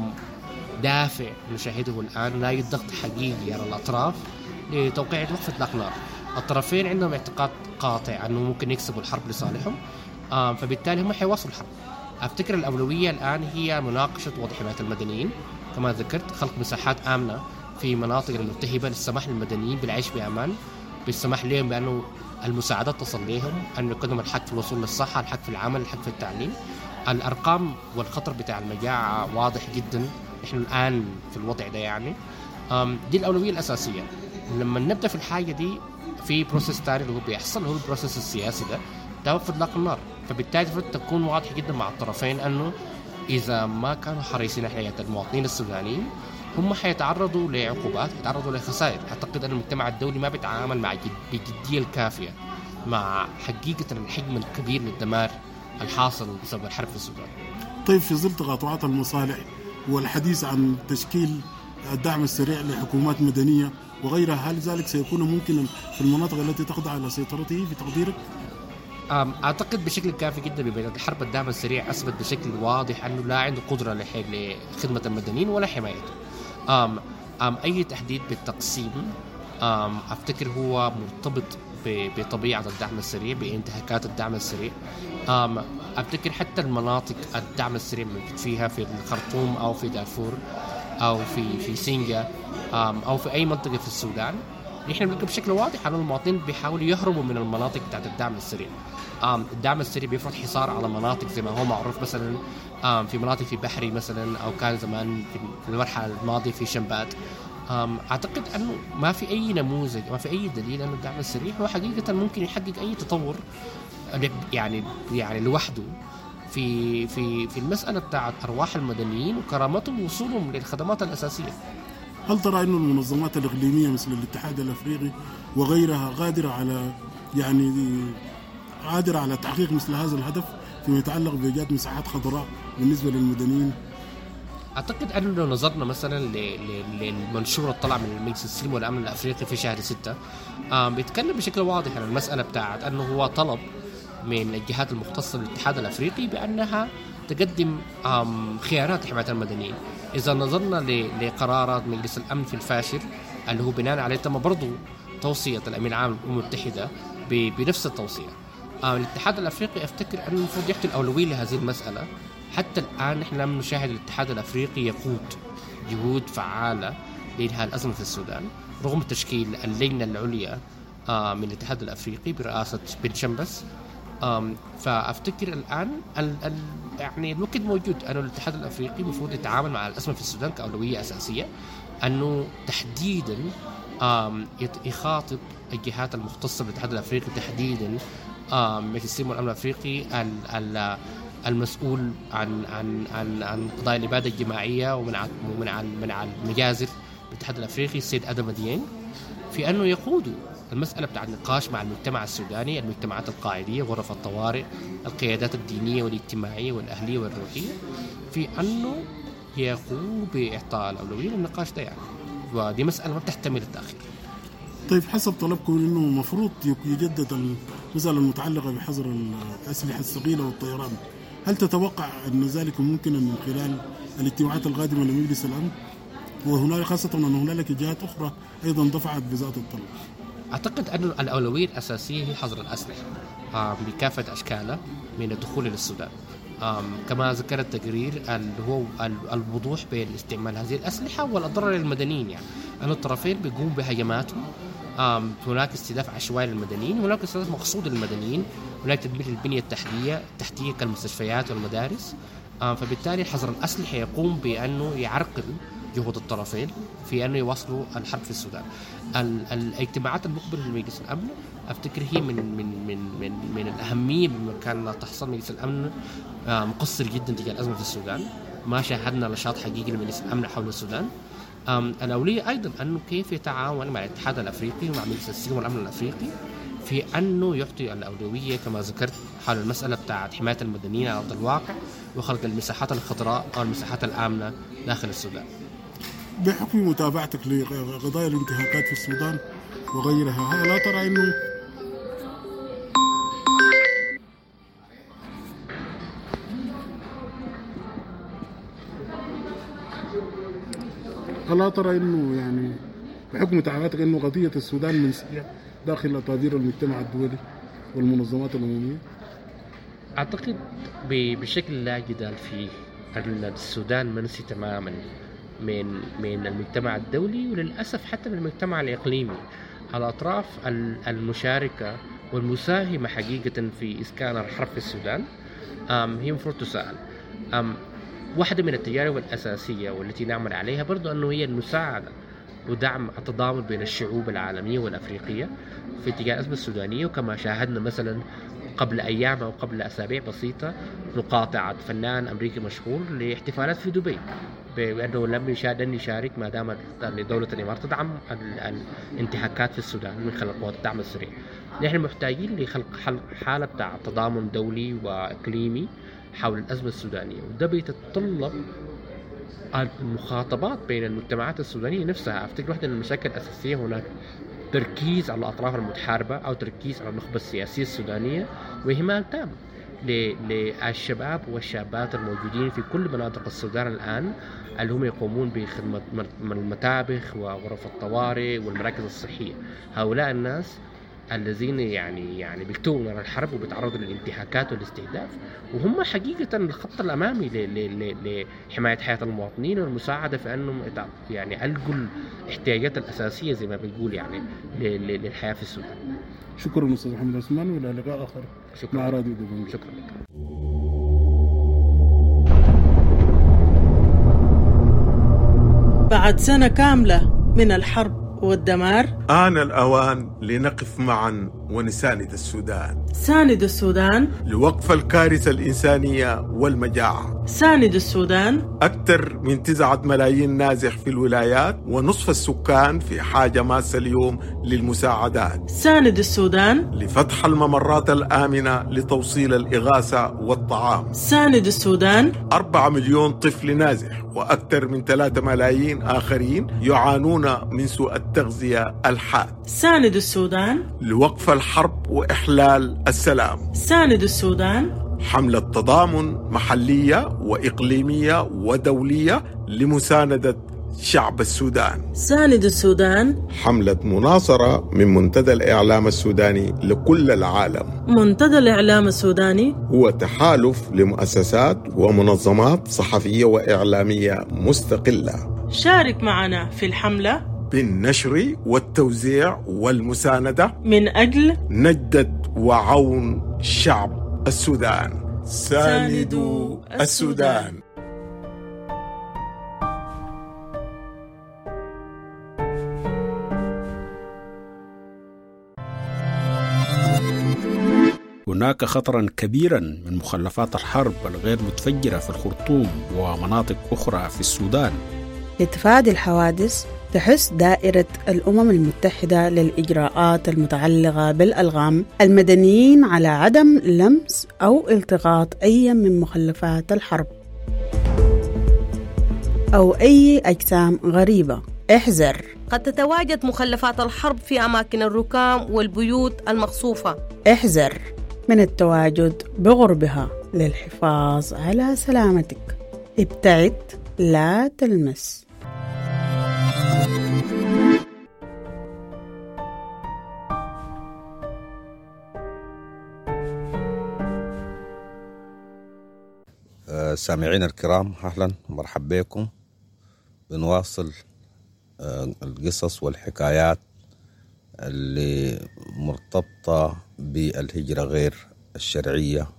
[SPEAKER 12] دافع نشاهده الآن، لا يوجد ضغط حقيقي على الأطراف لتوقيع وقف إطلاق النار. الطرفين عندهم اعتقاد قاطع أنه ممكن يكسبوا الحرب لصالحهم، فبالتالي هم حيواصلوا الحرب. أفتكر الأولوية الآن هي مناقشة وضع حماية المدنيين، كما ذكرت خلق مساحات آمنة في مناطق الملتهبة للسماح للمدنيين بالعيش بأمان، بالسماح لهم بأنه المساعدات تصل لهم، أن يقدموا الحق في الوصول للصحة، الحق في العمل، الحق في التعليم. الأرقام والخطر بتاع المجاعة واضح جدا، نحن الآن في الوضع ده يعني دي الأولوية الأساسية. لما نبدأ في الحاجة دي في بروسيس تاني اللي هو بيحصل، هو البروسيس السياسي ده ده وقف إطلاق النار. فبالتالي تكون واضح جدا مع الطرفين أنه إذا ما كانوا حريصين على حياة المواطنين السودانيين هم حيتعرضوا لعقوبات، يتعرضوا لخسائر. أعتقد أن المجتمع الدولي ما بيتعامل مع بجدية الكافية مع حقيقة الحجم الكبير للدمار الحاصل بسبب الحرب في السودان.
[SPEAKER 11] طيب في ظل تقاطعات المصالح والحديث عن تشكيل الدعم السريع لحكومات مدنية وغيرها، هل ذلك سيكون ممكنا في المناطق التي تخضع إلى سيطرته في تقديرك؟
[SPEAKER 12] أعتقد بشكل كافي جدا ببداية الحرب الدعم السريع أثبت بشكل واضح أنه لا عنده قدرة لخدمة المدنيين ولا حمايته. أم أم أي تحديد بالتقسيم أم أفتكر هو مرتبط بطبيعة الدعم السريع، بانتهاكات الدعم السريع. أم أفتكر حتى المناطق الدعم السريع موجود فيها في الخرطوم أو في دارفور أو في في سينجا أو في أي منطقة في السودان، نحن بنلقى بشكل واضح أن المواطنين بيحاولوا يهربوا من المناطق بتاعت الدعم السريع. الدعم السريع بيفرض حصار على مناطق زي ما هو معروف، مثلا في مناطق في بحري مثلا، أو كان زمان في المرحلة الماضية في شمبات. أعتقد أنه ما في أي نموذج، ما في أي دليل أن الدعم السريع هو حقيقة ممكن يحقق أي تطور يعني يعني لوحده في في في المسألة بتاعت أرواح المدنيين وكرامتهم ووصولهم للخدمات الأساسية.
[SPEAKER 11] هل ترى أن المنظمات الإقليمية مثل الاتحاد الأفريقي وغيرها قادرة على يعني قادرة على تحقيق مثل هذا الهدف فيما يتعلق بإيجاد مساحات خضراء بالنسبة للمدنيين؟
[SPEAKER 12] أعتقد أنه لو نظرنا مثلا للمنشور اللي طلع من المجلس السلم والأمن الأفريقي في شهر ستة بيتكلم بشكل واضح عن المسألة بتاعت أنه هو طلب من الجهات المختصة بالاتحاد الأفريقي بأنها تقدم خيارات لحماية المدنيين. إذا نظرنا لقرارات مجلس الأمن في الفاشر اللي هو بناء عليه تم برضو توصية الأمين العام للأمم المتحدة بنفس التوصية. الاتحاد الأفريقي أفتكر أنه المفروض يعطي الأولوية لهذه المسألة. حتى الآن نحن لم نشاهد الاتحاد الأفريقي يقود جهود فعالة لإنهاء الأزمة في السودان رغم تشكيل اللجنة العليا من الاتحاد الأفريقي برئاسة بن شمبس. فأفتكر الآن ال ال يعني الوقت موجود أنه الاتحاد الأفريقي المفروض يتعامل مع الأزمة في السودان كأولوية أساسية، أنه تحديدا يخاطب الجهات المختصة بالاتحاد الأفريقي تحديدا مجلس السلم والأمن الأفريقي المسؤول عن عن عن عن قضايا الإبادة الجماعية ومنع منع منع المجازر بالاتحاد الأفريقي السيد آدم ديانج في أنه يقودوا المسألة بتاع النقاش مع المجتمع السوداني، المجتمعات القاعدية، غرف الطوارئ، القيادات الدينية والاجتماعية والأهلية والروحية، في أنه يقوموا بإعطاء الأولوية للنقاش ده يعني. ودي مسألة ما بتحتمل التأخير.
[SPEAKER 11] طيب حسب طلبكم إنه مفروض يجدد المسألة المتعلقة بحظر الأسلحة الثقيلة والطيران، هل تتوقع أن ذلك ممكن من خلال الاجتماعات القادمة لمجلس الأمن؟ وهناك خاصة أن هنالك جهات أخرى أيضا دفعت بذات الطلب.
[SPEAKER 12] أعتقد أن الأولوية الأساسية هي حظر الأسلحة بكافة أشكالها من الدخول للسودان. كما ذكر التقرير اللي هو الوضوح بين استعمال هذه الأسلحة والأضرار للمدنيين، يعني أن الطرفين بيقوموا بهجماتهم. هناك استهداف عشوائي للمدنيين، هناك استهداف مقصود للمدنيين، هناك تدمير البنية التحتية التحتية كالمستشفيات والمدارس. فبالتالي حظر الأسلحة يقوم بأنه يعرقل جهود الطرفين في أنه يواصلوا الحرب في السودان. الاجتماعات المقبلة لمجلس الأمن أفتكر هي من من من من من الأهمية بمكان تحصل مجلس الأمن مقصر جدا تجاه الأزمة في السودان. ما شاهدنا نشاط حقيقي لمجلس الأمن حول السودان. الأولوية أيضا أنه كيف يتعاون مع الاتحاد الأفريقي ومع مجلس السلم والأمن الأفريقي في أنه يعطي الأولوية كما ذكرت حول المسألة بتاعت حماية المدنيين على أرض الواقع وخلق المساحات الخضراء أو المساحات الآمنة داخل السودان.
[SPEAKER 11] بحكم متابعتك لقضايا الانتهاكات في السودان وغيرها، هل لا ترى إنه هل لا ترى إنه يعني بحكم متابعتك إنه قضية السودان منسية داخل أطابير المجتمع الدولي والمنظمات الأممية؟
[SPEAKER 12] أعتقد بشكل لا جدال فيه أن السودان منسي تماما من من المجتمع الدولي وللأسف حتى من المجتمع الإقليمي. الأطراف المشاركة والمساهمة حقيقة في إسكان الحرب في السودان هي مفروض تسأل. واحدة من التجارب الأساسية والتي نعمل عليها برضو أنه هي المساعدة ودعم التضامن بين الشعوب العالمية والأفريقية في اتجاه الأزمة السودانية. وكما شاهدنا مثلا قبل أيام أو قبل أسابيع بسيطة مقاطعة فنان أمريكي مشهور لاحتفالات في دبي بأنه لم يشارك ما دام دولة الإمارات تدعم الانتهاكات في السودان من خلال قوات الدعم السريع. نحن محتاجين لخلق حالة بتاع تضامن دولي وإقليمي حول الأزمة السودانية، وده بيتطلب المخاطبات بين المجتمعات السودانية نفسها. أفتكر واحدة من المشاكل الأساسية هناك تركيز على الأطراف المتحاربة أو تركيز على النخبة السياسية السودانية وإهمال تام للشباب والشابات الموجودين في كل مناطق السودان الآن اللي هم يقومون بخدمة المتابخ وغرف الطوارئ والمراكز الصحية. هؤلاء الناس الذين يعني يعني بيلتووا نار الحرب وبيتعرضوا للانتهاكات والاستهداف، وهم حقيقة الخط الأمامي لحماية حياة المواطنين والمساعدة في أنهم يعني ألقوا الاحتياجات الأساسية زي ما بيقول يعني للحياة في السودان.
[SPEAKER 11] شكرا أستاذ محمد عثمان، وإلى لقاء آخر
[SPEAKER 12] شكرا.
[SPEAKER 11] مع راديو دبنجا.
[SPEAKER 12] شكرا لك.
[SPEAKER 7] بعد سنة كاملة من الحرب والدمار
[SPEAKER 1] آن الأوان لنقف معا ونساند السودان.
[SPEAKER 7] ساند السودان
[SPEAKER 1] لوقف الكارثة الإنسانية والمجاعة.
[SPEAKER 7] ساند السودان.
[SPEAKER 1] أكثر من تسعة ملايين نازح في الولايات، ونصف السكان في حاجة ماسة اليوم للمساعدات.
[SPEAKER 7] ساند السودان.
[SPEAKER 1] لفتح الممرات الآمنة لتوصيل الإغاثة والطعام.
[SPEAKER 7] ساند السودان.
[SPEAKER 1] أربعة مليون طفل نازح وأكثر من ثلاثة ملايين آخرين يعانون من سوء التغذية الحاد.
[SPEAKER 7] ساند السودان.
[SPEAKER 1] لوقف الحرب وإحلال السلام.
[SPEAKER 7] ساند السودان.
[SPEAKER 1] حملة تضامن محلية وإقليمية ودولية لمساندة شعب السودان.
[SPEAKER 7] ساند السودان.
[SPEAKER 1] حملة مناصرة من منتدى الإعلام السوداني لكل العالم.
[SPEAKER 7] منتدى الإعلام السوداني
[SPEAKER 1] هو تحالف لمؤسسات ومنظمات صحفية وإعلامية مستقلة.
[SPEAKER 7] شارك معنا في الحملة
[SPEAKER 1] بالنشر والتوزيع والمساندة
[SPEAKER 7] من أجل
[SPEAKER 1] نجدة وعون شعب السودان. ساندوا السودان.
[SPEAKER 8] هناك خطرا كبيرا من مخلفات الحرب الغير متفجرة في الخرطوم ومناطق أخرى في السودان.
[SPEAKER 13] لتفادي الحوادث تحث دائرة الأمم المتحدة للإجراءات المتعلقة بالألغام المدنيين على عدم لمس أو التقاط أي من مخلفات الحرب أو أي أجسام غريبة. احذر،
[SPEAKER 10] قد تتواجد مخلفات الحرب في أماكن الركام والبيوت المخصوفة.
[SPEAKER 13] احذر من التواجد بقربها للحفاظ على سلامتك. ابتعد، لا تلمس.
[SPEAKER 14] سامعين الكرام، أهلا ومرحبا بكم. بنواصل القصص والحكايات اللي مرتبطة بالهجرة غير الشرعية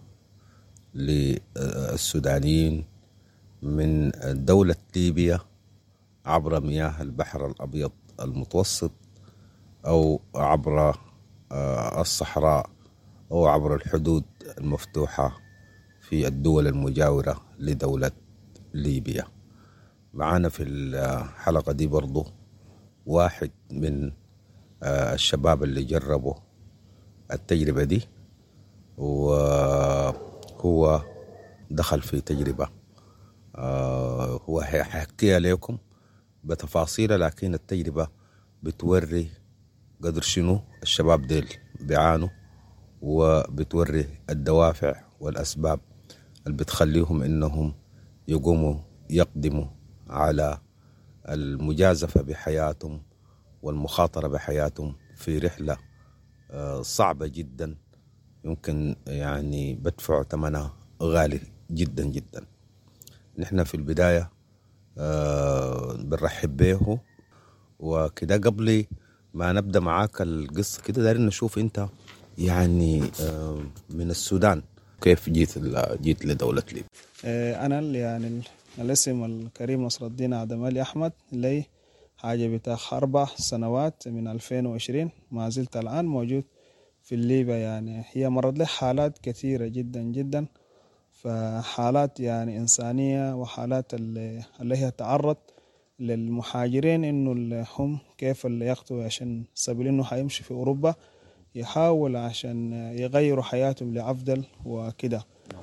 [SPEAKER 14] للسودانيين من دولة ليبيا عبر مياه البحر الأبيض المتوسط أو عبر الصحراء أو عبر الحدود المفتوحة في الدول المجاورة لدولة ليبيا. معنا في الحلقة دي برضو واحد من الشباب اللي جربوا التجربة دي، وهو دخل في تجربة هو هيحكيها لكم بتفاصيلها، لكن التجربة بتوري قدر شنو الشباب ديل بيعانوا، وبتوري الدوافع والأسباب اللي بتخليهم إنهم يقوموا يقدموا على المجازفة بحياتهم والمخاطرة بحياتهم في رحلة صعبة جدا، يمكن يعني بدفعوا ثمنها غالي جدا جدا. نحن في البداية بنرحب به، وكده قبل ما نبدأ معاك القصة كده دارين نشوف أنت يعني من السودان كيف جيت جيت لدولة ليبيا؟
[SPEAKER 15] أنا يعني الاسم الكريم نصر الدين عدمالي أحمد، لي حاجة بتاع أربع سنوات من ألفين وعشرين، ما زلت الآن موجود في ليبيا. يعني هي مرت لي حالات كثيرة جدا جدا، فحالات يعني إنسانية وحالات اللي, اللي هي تعرض للمهاجرين إنه هم كيف اللي يقتوا عشان سبيل إنه حيمشي في أوروبا، يحاول عشان يغيروا حياتهم لأفضل وكده.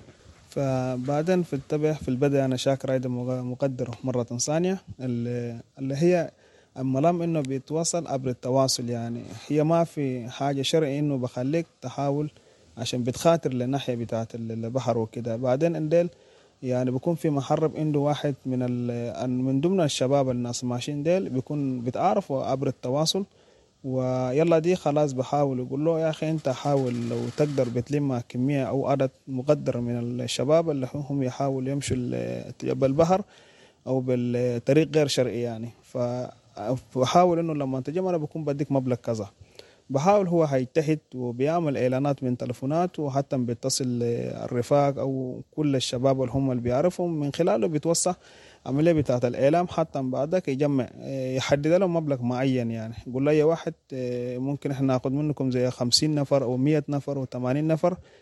[SPEAKER 15] فبعدين في التبع في البدء أنا شاكر أيضا مقدر مرة ثانية اللي, اللي هي الملام إنه بيتواصل عبر التواصل. يعني هي ما في حاجة شرعي إنه بخليك تحاول عشان بتخاطر للناحية بتاعة البحر وكده. بعدين انديل يعني بيكون في محرب عنده واحد من من ضمن الشباب الناس ماشيين ديل بيكون بتعرفوا عبر التواصل، ويلا دي خلاص بحاول يقول له يا أخي أنت حاول لو تقدر بتلم كمية أو عدد مقدر من الشباب اللي هم يحاول يمشوا بالبحر أو بالطريق غير شرعي يعني. فبحاول إنه لما تجمع أنا بكون بديك مبلغ كذا، بحاول هو هيجتهد وبيعمل إعلانات من تلفونات، وحتى بيتصل الرفاق أو كل الشباب اللي هم اللي بيعرفهم من خلاله بيتوصى عملية بتاعة الإعلام، حتى بعدك يجمع يحدد لهم مبلغ معين. يعني يقول لي واحد ممكن إحنا ناخد منكم زي خمسين نفر أو مية نفر أو ثمانين نفر،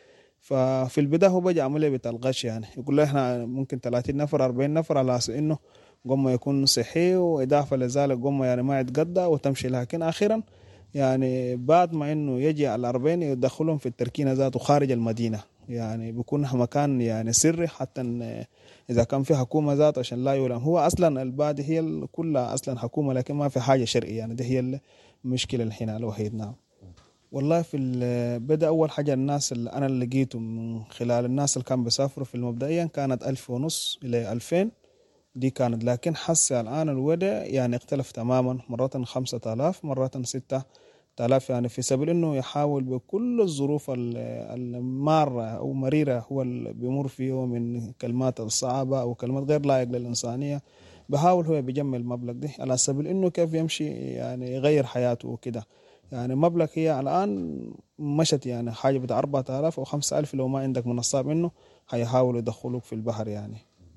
[SPEAKER 15] ففي البداية هو بيجي عملية بتاع الغش، يعني يقول له إحنا ممكن ثلاثين نفر أربعين نفر على أساس إنه قمة يكون صحي، وإضافة لذلك قمة يعني ما يتقدى وتمشي. لكن أخيرا يعني بعد ما إنه يجي على الأربعين يدخلهم في التركينة ذاته خارج المدينة، يعني بيكون مكان يعني سري حتى إذا كان في حكومة ذات عشان لا يولم. هو أصلا البادي هي كلها أصلا حكومة، لكن ما في حاجة شرعية، يعني ده هي المشكلة الحين الوحيد. نعم والله في البدء أول حاجة الناس اللي أنا اللي لقيته من خلال الناس اللي كانوا بيسافروا في المبدئيا كانت ألف ونص إلى ألفين دي كانت، لكن حسي الآن الوضع يعني اختلف تماما، مرات خمسة آلاف مرات ستة آلاف، يعني في سبيل إنه يحاول بكل الظروف المارة أو مريرة هو اللي بيمر فيه من كلمات الصعبة أو كلمات غير لائق للإنسانية، بحاول هو بيجمع المبلغ ده على سبيل إنه كيف يمشي يعني يغير حياته وكده. يعني مبلغ هي الآن مشت يعني حاجة بتاع أربعة آلاف أو خمسة ألف لو ما عندك منصاب إنه هيحاولوا يدخلوك في البحر. يعني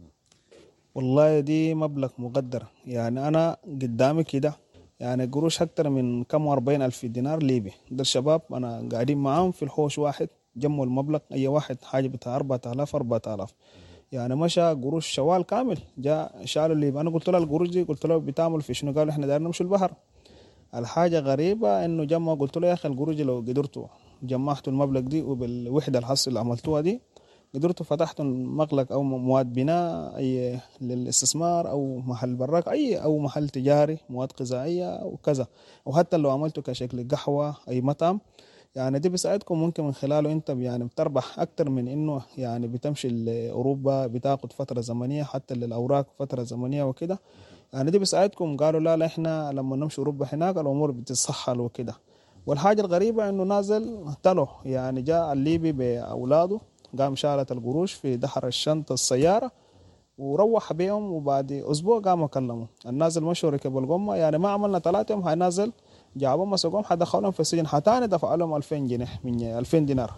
[SPEAKER 15] والله دي مبلغ مقدر، يعني أنا قدامي كده يعني قروش أكتر من كم وأربعين ألف دينار ليبي، ده الشباب أنا قاعدين معاهم في الحوش واحد جمعوا المبلغ، أي واحد حاجة بتاع أربعة آلاف أربعة آلاف، يعني مشى قروش شوال كامل جاء شالوا الليبي. أنا قلت له القروش دي قلت له بتعمل في شنو؟ قالوا إحنا دايرين نمشي البحر. الحاجة غريبة إنه جمع، قلت له يا أخي القروش لو قدرتوا جمعتوا المبلغ دي وبالوحدة الحصة اللي عملتوها دي قدرتوا فتحتوا مغلق أو مواد بناء أي للاستثمار أو محل براك أي أو محل تجاري مواد غذائية أو كذا، وحتى لو عملتوا كشكل قهوة أي مطعم، يعني دي بيساعدكم ممكن من خلاله أنت يعني بتربح أكتر من إنه يعني بتمشي لأوروبا بتاخد فترة زمنية حتى للأوراق فترة زمنية وكده. يعني دي بيساعدكم. قالوا لا لا إحنا لما نمشي أوروبا هناك الأمور بتتصحل وكده. والحاجة الغريبة إنه نازل تلو، يعني جاء الليبي بأولاده قام شالت القروش في دحر الشنطة السيارة وروح بيهم، وبعد أسبوع قاموا كلموا النازل مشوا ركبوا القمة، يعني ما عملنا ثلاثة يوم هاي نازل جابوا مسكوهم حدخلهم في السجن، حتى دفع لهم ألفين جنيه من ألفين دينار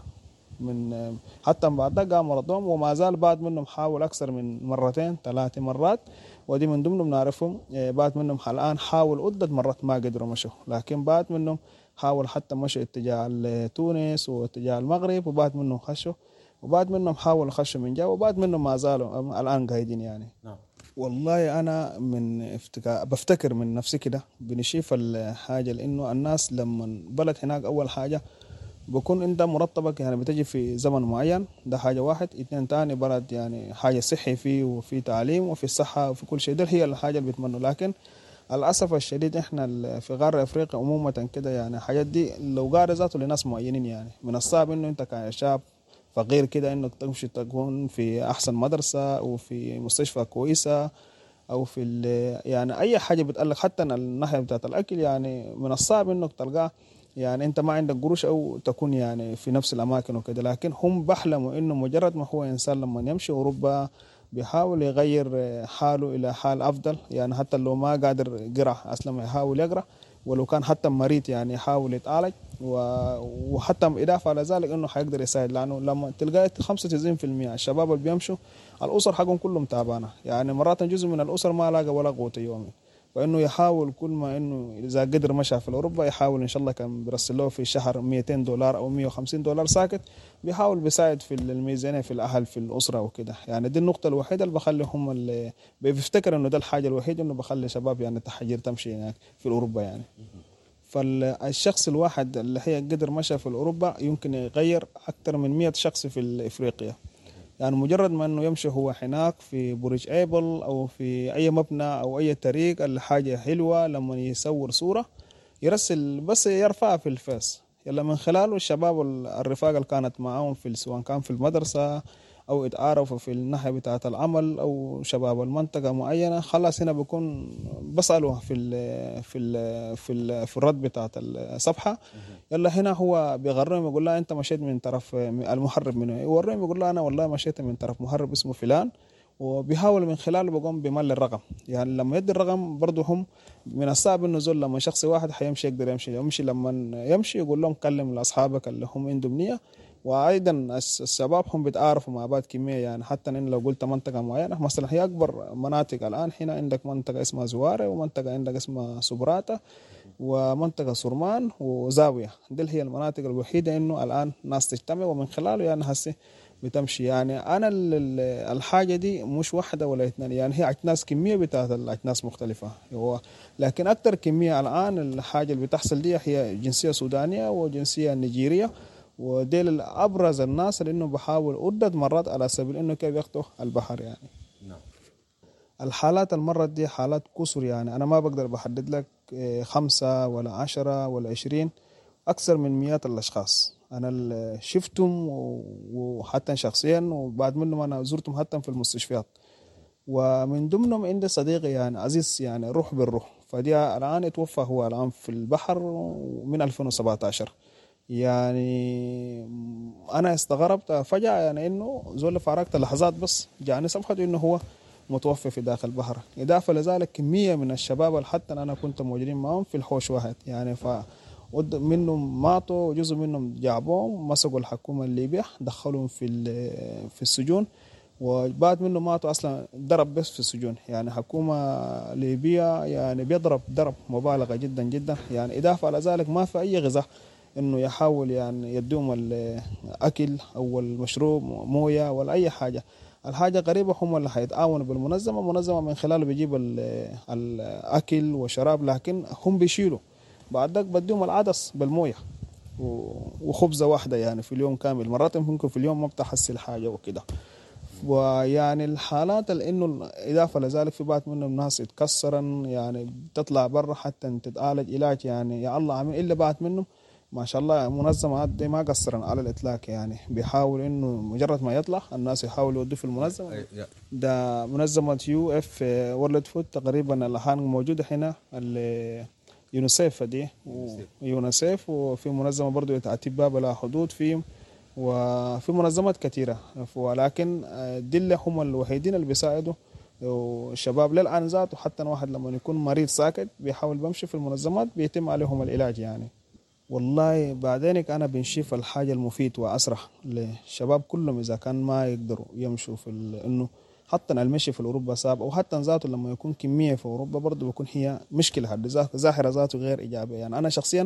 [SPEAKER 15] من حتى بعد ده قاموا ردهم، وما زال بعد منهم حاول أكثر من مرتين ثلاثة مرات، ودي من ضمنهم نعرفهم بعد منهم الآن حاول عدة مرات ما قدروا مشوا، لكن بعد منهم حاول حتى مشوا اتجاه تونس واتجاه المغرب، وبعد منهم خشوا، وبعد منهم حاولوا خشوا من جوا، وبعد منهم ما زالوا الآن قاعدين. يعني نعم. والله أنا من افتكا... بفتكر من نفسي كده بنشوف الحاجة، لأنه الناس لما بلد هناك أول حاجة بكون أنت مرتبك يعني بتجي في زمن معين، ده حاجة واحد. اثنين تاني بلد يعني حاجة صحي فيه وفي تعليم وفي الصحة وفي كل شيء، ده هي الحاجة اللي بيتمنوا. لكن الأسف الشديد إحنا في غار أفريقيا عموما كده يعني حاجات دي لو قارئ ذاته لناس معينين، يعني من الصعب إنه أنت كشاب فغير كده إنك تمشي تكون في أحسن مدرسة أو في مستشفى كويسة أو في يعني أي حاجة بتقلق، حتى الناحية بتاعت الأكل يعني من الصعب إنك تلقاه، يعني أنت ما عندك قروش أو تكون يعني في نفس الأماكن وكده. لكن هم بحلموا إنه مجرد ما هو إنسان لما يمشي أوروبا بيحاول يغير حاله إلى حال أفضل، يعني حتى لو ما قادر قرأ أصلا يحاول يقرأ، ولو كان حتى مريض يعني يحاول يتعالج، وحتى إضافة على ذلك إنه حيقدر يساعد، لأنه لما تلقى خمسة وتسعين بالمئة الشباب اللي بيمشوا الأسر حقهم كلهم تعبانة، يعني مرات جزء من الأسر ما لاقى ولا قوت يومي، فإنه يحاول كل ما إنه إذا قدر مشى في أوروبا يحاول إن شاء الله كان برسل له في الشهر مئتين دولار أو مئة وخمسين دولار ساكت، بيحاول بيساعد في الميزانية في الأهل في الأسرة وكده. يعني دي النقطة الوحيدة اللي بخليهم اللي بيفتكر إنه ده الحاجة الوحيدة إنه بخلي شباب يعني تحجير تمشي هناك في أوروبا. يعني فالشخص الواحد اللي هي قدر مشى في أوروبا يمكن يغير أكثر من مئة شخص في إفريقيا، يعني مجرد ما إنه يمشي هو هناك في برج إيبل أو في أي مبنى أو أي طريق الحاجة حلوة، لما يصور صورة يرسل بس يرفعها في الفيس، يلا من خلاله الشباب الرفاق اللي كانت معهم في سواء كان في المدرسة أو اتعارفوا في الناحية بتاعة العمل أو شباب المنطقة معينة، خلاص هنا بيكون بسألوه في ال في ال في ال في الرد بتاعة الصفحة، يلا هنا هو بيغرهم يقول له أنت مشيت من طرف المحرب منه، يوريهم يقول له أنا والله مشيت من طرف محرب اسمه فلان، وبيحاول من خلاله بقوم بمال الرقم. يعني لما يدي الرقم برضو هم من الصعب انه زول لما شخص واحد حيمشي يقدر يمشي يمشي لما يمشي يقول لهم كلم لاصحابك اللي هم عندهم نيه وأيضا الشباب هم بيتعارفوا مع بعض كمية، يعني حتى إن لو قلت منطقة معينة مثلا هي أكبر مناطق الآن، هنا عندك منطقة اسمها زوارة، ومنطقة عندك اسمها سبراتا، ومنطقة سرمان وزاوية. دي هي المناطق الوحيدة إنه الآن ناس تجتمع ومن خلاله يعني هسه بتمشي. يعني أنا الحاجة دي مش واحدة ولا اثنين، يعني هي أجناس كمية بتاعت الأجناس مختلفة هو، لكن أكتر كمية الآن الحاجة اللي بتحصل دي هي جنسية سودانية وجنسية نيجيرية، وديل الأبرز الناس اللي إنه بحاول عدة مرات على سبيل إنه كيف يخطوا البحر. يعني نعم. الحالات المرة دي حالات كسر، يعني أنا ما بقدر بحدد لك خمسة ولا عشرة ولا عشرين، أكثر من مئات الأشخاص أنا شفتهم وحتى شخصيا، وبعد منهم أنا زرتهم حتى في المستشفيات، ومن ضمنهم عندي صديقي يعني عزيز يعني روح بالروح، فدي الآن اتوفى هو الآن في البحر من ألفين وسبعة عشر. يعني أنا استغربت فجأة يعني إنه زول فارقت لحظات بس جاني صفحة إنه هو متوفى في داخل البحر. إضافة لذلك كمية من الشباب حتى أنا كنت موجودين معهم في الحوش واحد، يعني ف منهم ماتوا وجزء منهم جابوهم مسكوا الحكومة الليبية دخلوهم في في السجون، وبعد منهم ماتوا أصلا ضرب بس في السجون. يعني حكومة ليبية يعني بيضرب ضرب مبالغة جدا جدا. يعني إضافة على ذلك ما في أي غذاء إنه يحاول يعني يدوم الأكل أو المشروب موية ولا أي حاجة. الحاجة قريبة هم اللي حيتعاونوا بالمنظمة، منظمة من خلاله بيجيب الأكل وشراب، لكن هم بيشيلوا بعد ذلك بديهم العدس بالمويه وخبزه واحده يعني في اليوم كامل، مرات ممكن في اليوم ما بتحصل حاجه وكده. ويعني الحالات اللي انه اضافه لذلك في بعض منهم ناس يتكسرا يعني بتطلع برا حتى تتعالج علاج يعني يا الله عامل، الا بعد منهم ما شاء الله منظمات دي ما قصرا على الاطلاق، يعني بيحاول انه مجرد ما يطلع الناس يحاولوا يودوا في المنظمه. ده منظمه يو اف وورلد فود تقريبا الان موجوده هنا، اللي يونيسيف دي ويونيسيف، وفي منظمة برضو أطباء بلا حدود فيهم، وفي منظمات كثيرة، ولكن دي هم الوحيدين اللي بيساعدوا الشباب للآن ذاته. حتى واحد لما يكون مريض ساكت بيحاول بمشي في المنظمات بيتم عليهم العلاج. يعني والله بعدينك أنا بنشوف الحاجة المفيد وأسرع للشباب كلهم إذا كان ما يقدروا يمشوا في إنه حتى المشي في أوروبا صعب، أو حتى ذاته لما يكون كمية في أوروبا برضه بيكون هي مشكلة حد ظاهرة ذاته غير إيجابية. يعني أنا شخصيا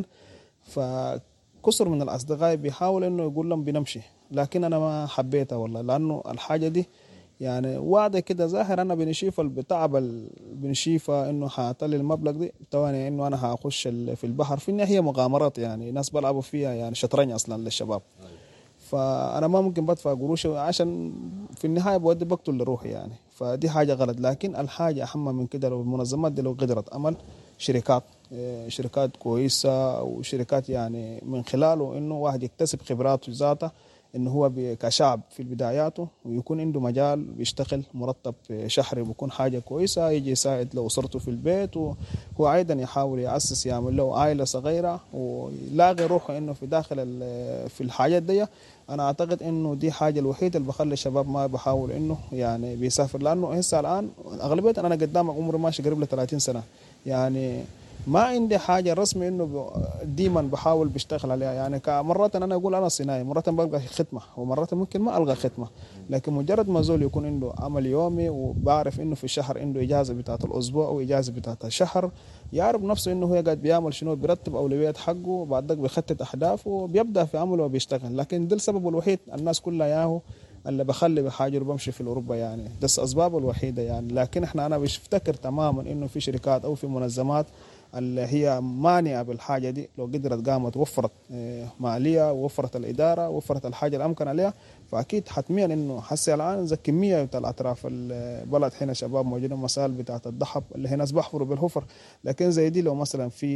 [SPEAKER 15] فكسر من الأصدقاء بيحاول إنه يقول لهم بنمشي، لكن أنا ما حبيتها والله، لأنه الحاجة دي يعني واضح كده ظاهر أنا بنشيف البتعب بنشيفها إنه حاطلي المبلغ دي تواني إنه أنا هخش في البحر، في النهاية مغامرات يعني ناس بلعبوا فيها يعني شطرنج أصلا للشباب، فأنا ما ممكن بدفع قروش عشان في النهاية بودي بقتل لروحي يعني، فدي حاجة غلط. لكن الحاجة أهم من كده لو المنظمات دي لو قدرت أمل شركات شركات كويسة وشركات يعني من خلاله إنه واحد يكتسب خبراته ذاته، إنه هو كشعب في بداياته ويكون عنده مجال بيشتغل مرتب شهري بيكون حاجة كويسة، يجي يساعد لو أسرته في البيت، وهو أيضا يحاول يأسس يعمل له عائلة صغيرة ولاغي روحه إنه في داخل في الحاجات دي. أنا أعتقد إنه دي حاجة الوحيدة اللي بخلي الشباب ما بحاول إنه يعني بيسافر، لأنه هسه الآن أغلبية أنا قدامك عمري ماشي قريب ل ثلاثين سنة، يعني ما عندي حاجة رسمي إنه ديما بحاول بشتغل عليها. يعني مرات أنا أقول أنا صناعي، مرات بلقى ختمة، ومرات ممكن ما ألقى ختمة، لكن مجرد ما زول يكون عنده عمل يومي وبعرف إنه في الشهر عنده إجازة بتاعة الأسبوع أو إجازة بتاعة الشهر، يعرف نفسه إنه هو قاعد بيعمل شنو، بيرتب أولويات حقه، وبعد ذلك بيخطط أهدافه وبيبدأ في عمله وبيشتغل. لكن ده السبب الوحيد الناس كلها ياهو اللي بخلي بحاجر بمشي في أوروبا، يعني ده الأسباب الوحيدة يعني. لكن إحنا أنا بفتكر تماما إنه في شركات أو في منظمات اللي هي مانعة بالحاجة دي لو قدرت قامت وفرت مالية ووفرت الإدارة ووفرت الحاجة الأمكن عليها، فأكيد حتميا إنه حسي الآن زي كمية بتاع الأطراف البلد هنا شباب موجودين مسائل بتاعة الضحب اللي هي ناس بحفروا بالحفر، لكن زي دي لو مثلا في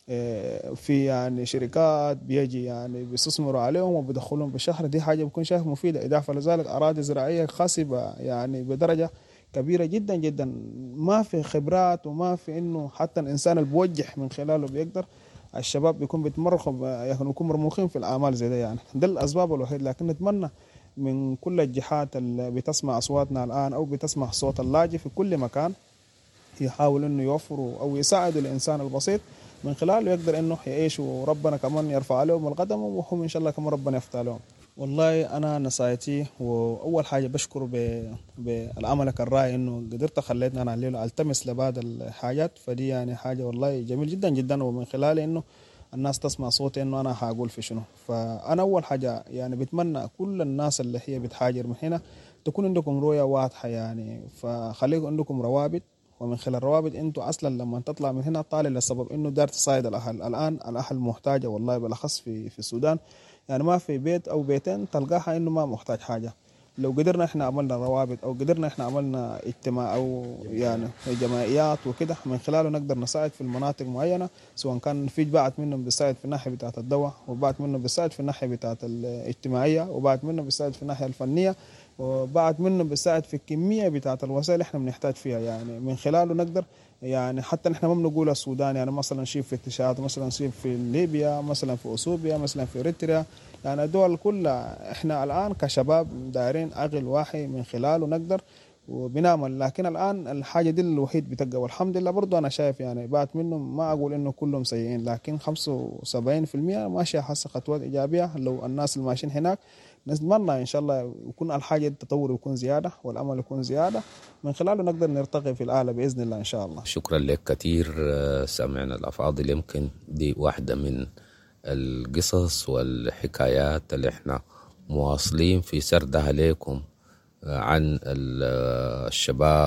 [SPEAKER 15] في يعني شركات بيجي يعني بيستثمروا عليهم وبيدخلهم بشهر، دي حاجة بكون شايف مفيدة. إضافة لذلك أراضي زراعية خصبة يعني بدرجة كبيرة جدا جدا، ما في خبرات وما في إنه حتى الإنسان اللي من خلاله بيقدر الشباب بيكون بيتمرخوا يعني يكون مرموخين في الأعمال زي ده. يعني ده الأسباب الوحيدة. لكن نتمنى من كل الجهات اللي بتسمع أصواتنا الآن أو بتسمع صوت اللاجئ في كل مكان يحاول إنه يوفروا أو يساعدوا الإنسان البسيط من خلاله يقدر إنه يعيش، وربنا كمان يرفع عليهم القدم وهم إن شاء الله كمان ربنا يفتح لهم. والله أنا نصايتي وأول حاجة بشكر بالعملك الرائع إنه قدرت خليتنا أنا الليلة ألتمس لبعض الحاجات، فدي يعني حاجة والله جميل جدا جدا، ومن خلال إنه الناس تسمع صوتي إنه أنا هقول في شنو. فأنا أول حاجة يعني بتمنى كل الناس اللي هي بتهاجر من هنا تكون عندكم رؤية واضحة يعني، فخليكم عندكم روابط، ومن خلال الروابط انتوا اصلا لما تطلع من هنا طالع للسبب انه دار تساعد الاهل. الان الاهل محتاجه والله بالاخص في في السودان، يعني ما في بيت او بيتين تلقاها انه ما محتاج حاجه. لو قدرنا احنا عملنا روابط او قدرنا احنا عملنا اجتماع او يعني جمعيات وكده من خلاله نقدر نساعد في المناطق معينه، سواء كان في بعض منهم بيساعد في الناحيه بتاعه الدواء، وبعض منهم بيساعد في الناحيه بتاعه الاجتماعيه، وبعض منهم بيساعد في الناحيه الفنيه، وبعد منه بيساعد في الكمية بتاعة الوسائل احنا بنحتاج فيها. يعني من خلاله نقدر يعني حتى نحن ما بنقول السودان، يعني مثلا شيء في التشاد، مثلا شيء في ليبيا، مثلا في أثيوبيا، مثلا في إريتريا، يعني الدول كلها احنا الآن كشباب دايرين عقل واحد من خلاله نقدر وبنعمل. لكن الآن الحاجة دي الوحيد بتقوى، والحمد لله برضو أنا شايف يعني بعد منهم ما أقول إنه كلهم سيئين، لكن خمسة وسبعين في المية ماشية حاسة خطوات إيجابية. لو الناس اللي ماشيين هناك نتمنى إن شاء الله يكون الحاجة التطور يكون زيادة والأمل يكون زيادة، من خلاله نقدر نرتقي في الأعلى بإذن الله إن شاء الله.
[SPEAKER 14] شكرا لك كثير سامعنا الأفاضل. يمكن دي واحدة من القصص والحكايات اللي احنا مواصلين في سردها لكم عن الشباب،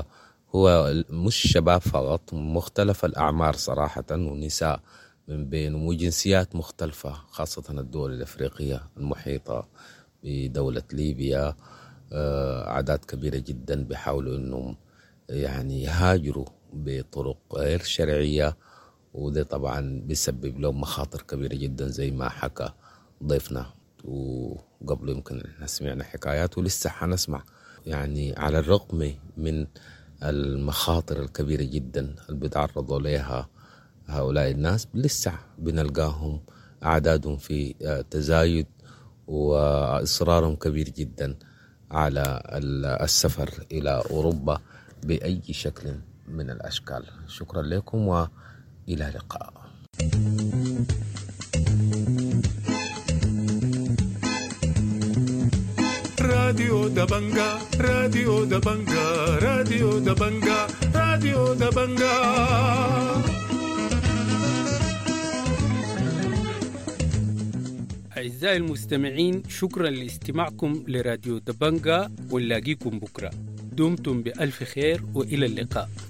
[SPEAKER 14] وهو مش شباب فقط، مختلف الأعمار صراحة، ونساء من بينهم وجنسيات مختلفة، خاصة الدول الأفريقية المحيطة بدولة ليبيا. أعداد كبيرة جدا بيحاولوا أنهم يعني يهاجروا بطرق غير شرعية، وده طبعا بيسبب لهم مخاطر كبيرة جدا زي ما حكى ضيفنا. وقبل يمكن احنا سمعنا حكايات ولسه حنسمع. يعني على الرغم من المخاطر الكبيرة جدا اللي بيتعرضوا لها هؤلاء الناس، لسه بنلقاهم أعدادهم في تزايد وإصرارهم كبير جدا على السفر إلى أوروبا بأي شكل من الأشكال. شكرا لكم وإلى اللقاء.
[SPEAKER 1] راديو دبنجا راديو دبنجا راديو دبنجا راديو دبنجا.
[SPEAKER 2] أعزائي المستمعين، شكرا لاستماعكم لراديو دبنجا، ونلاقيكم بكرة. دمتم بألف خير وإلى اللقاء.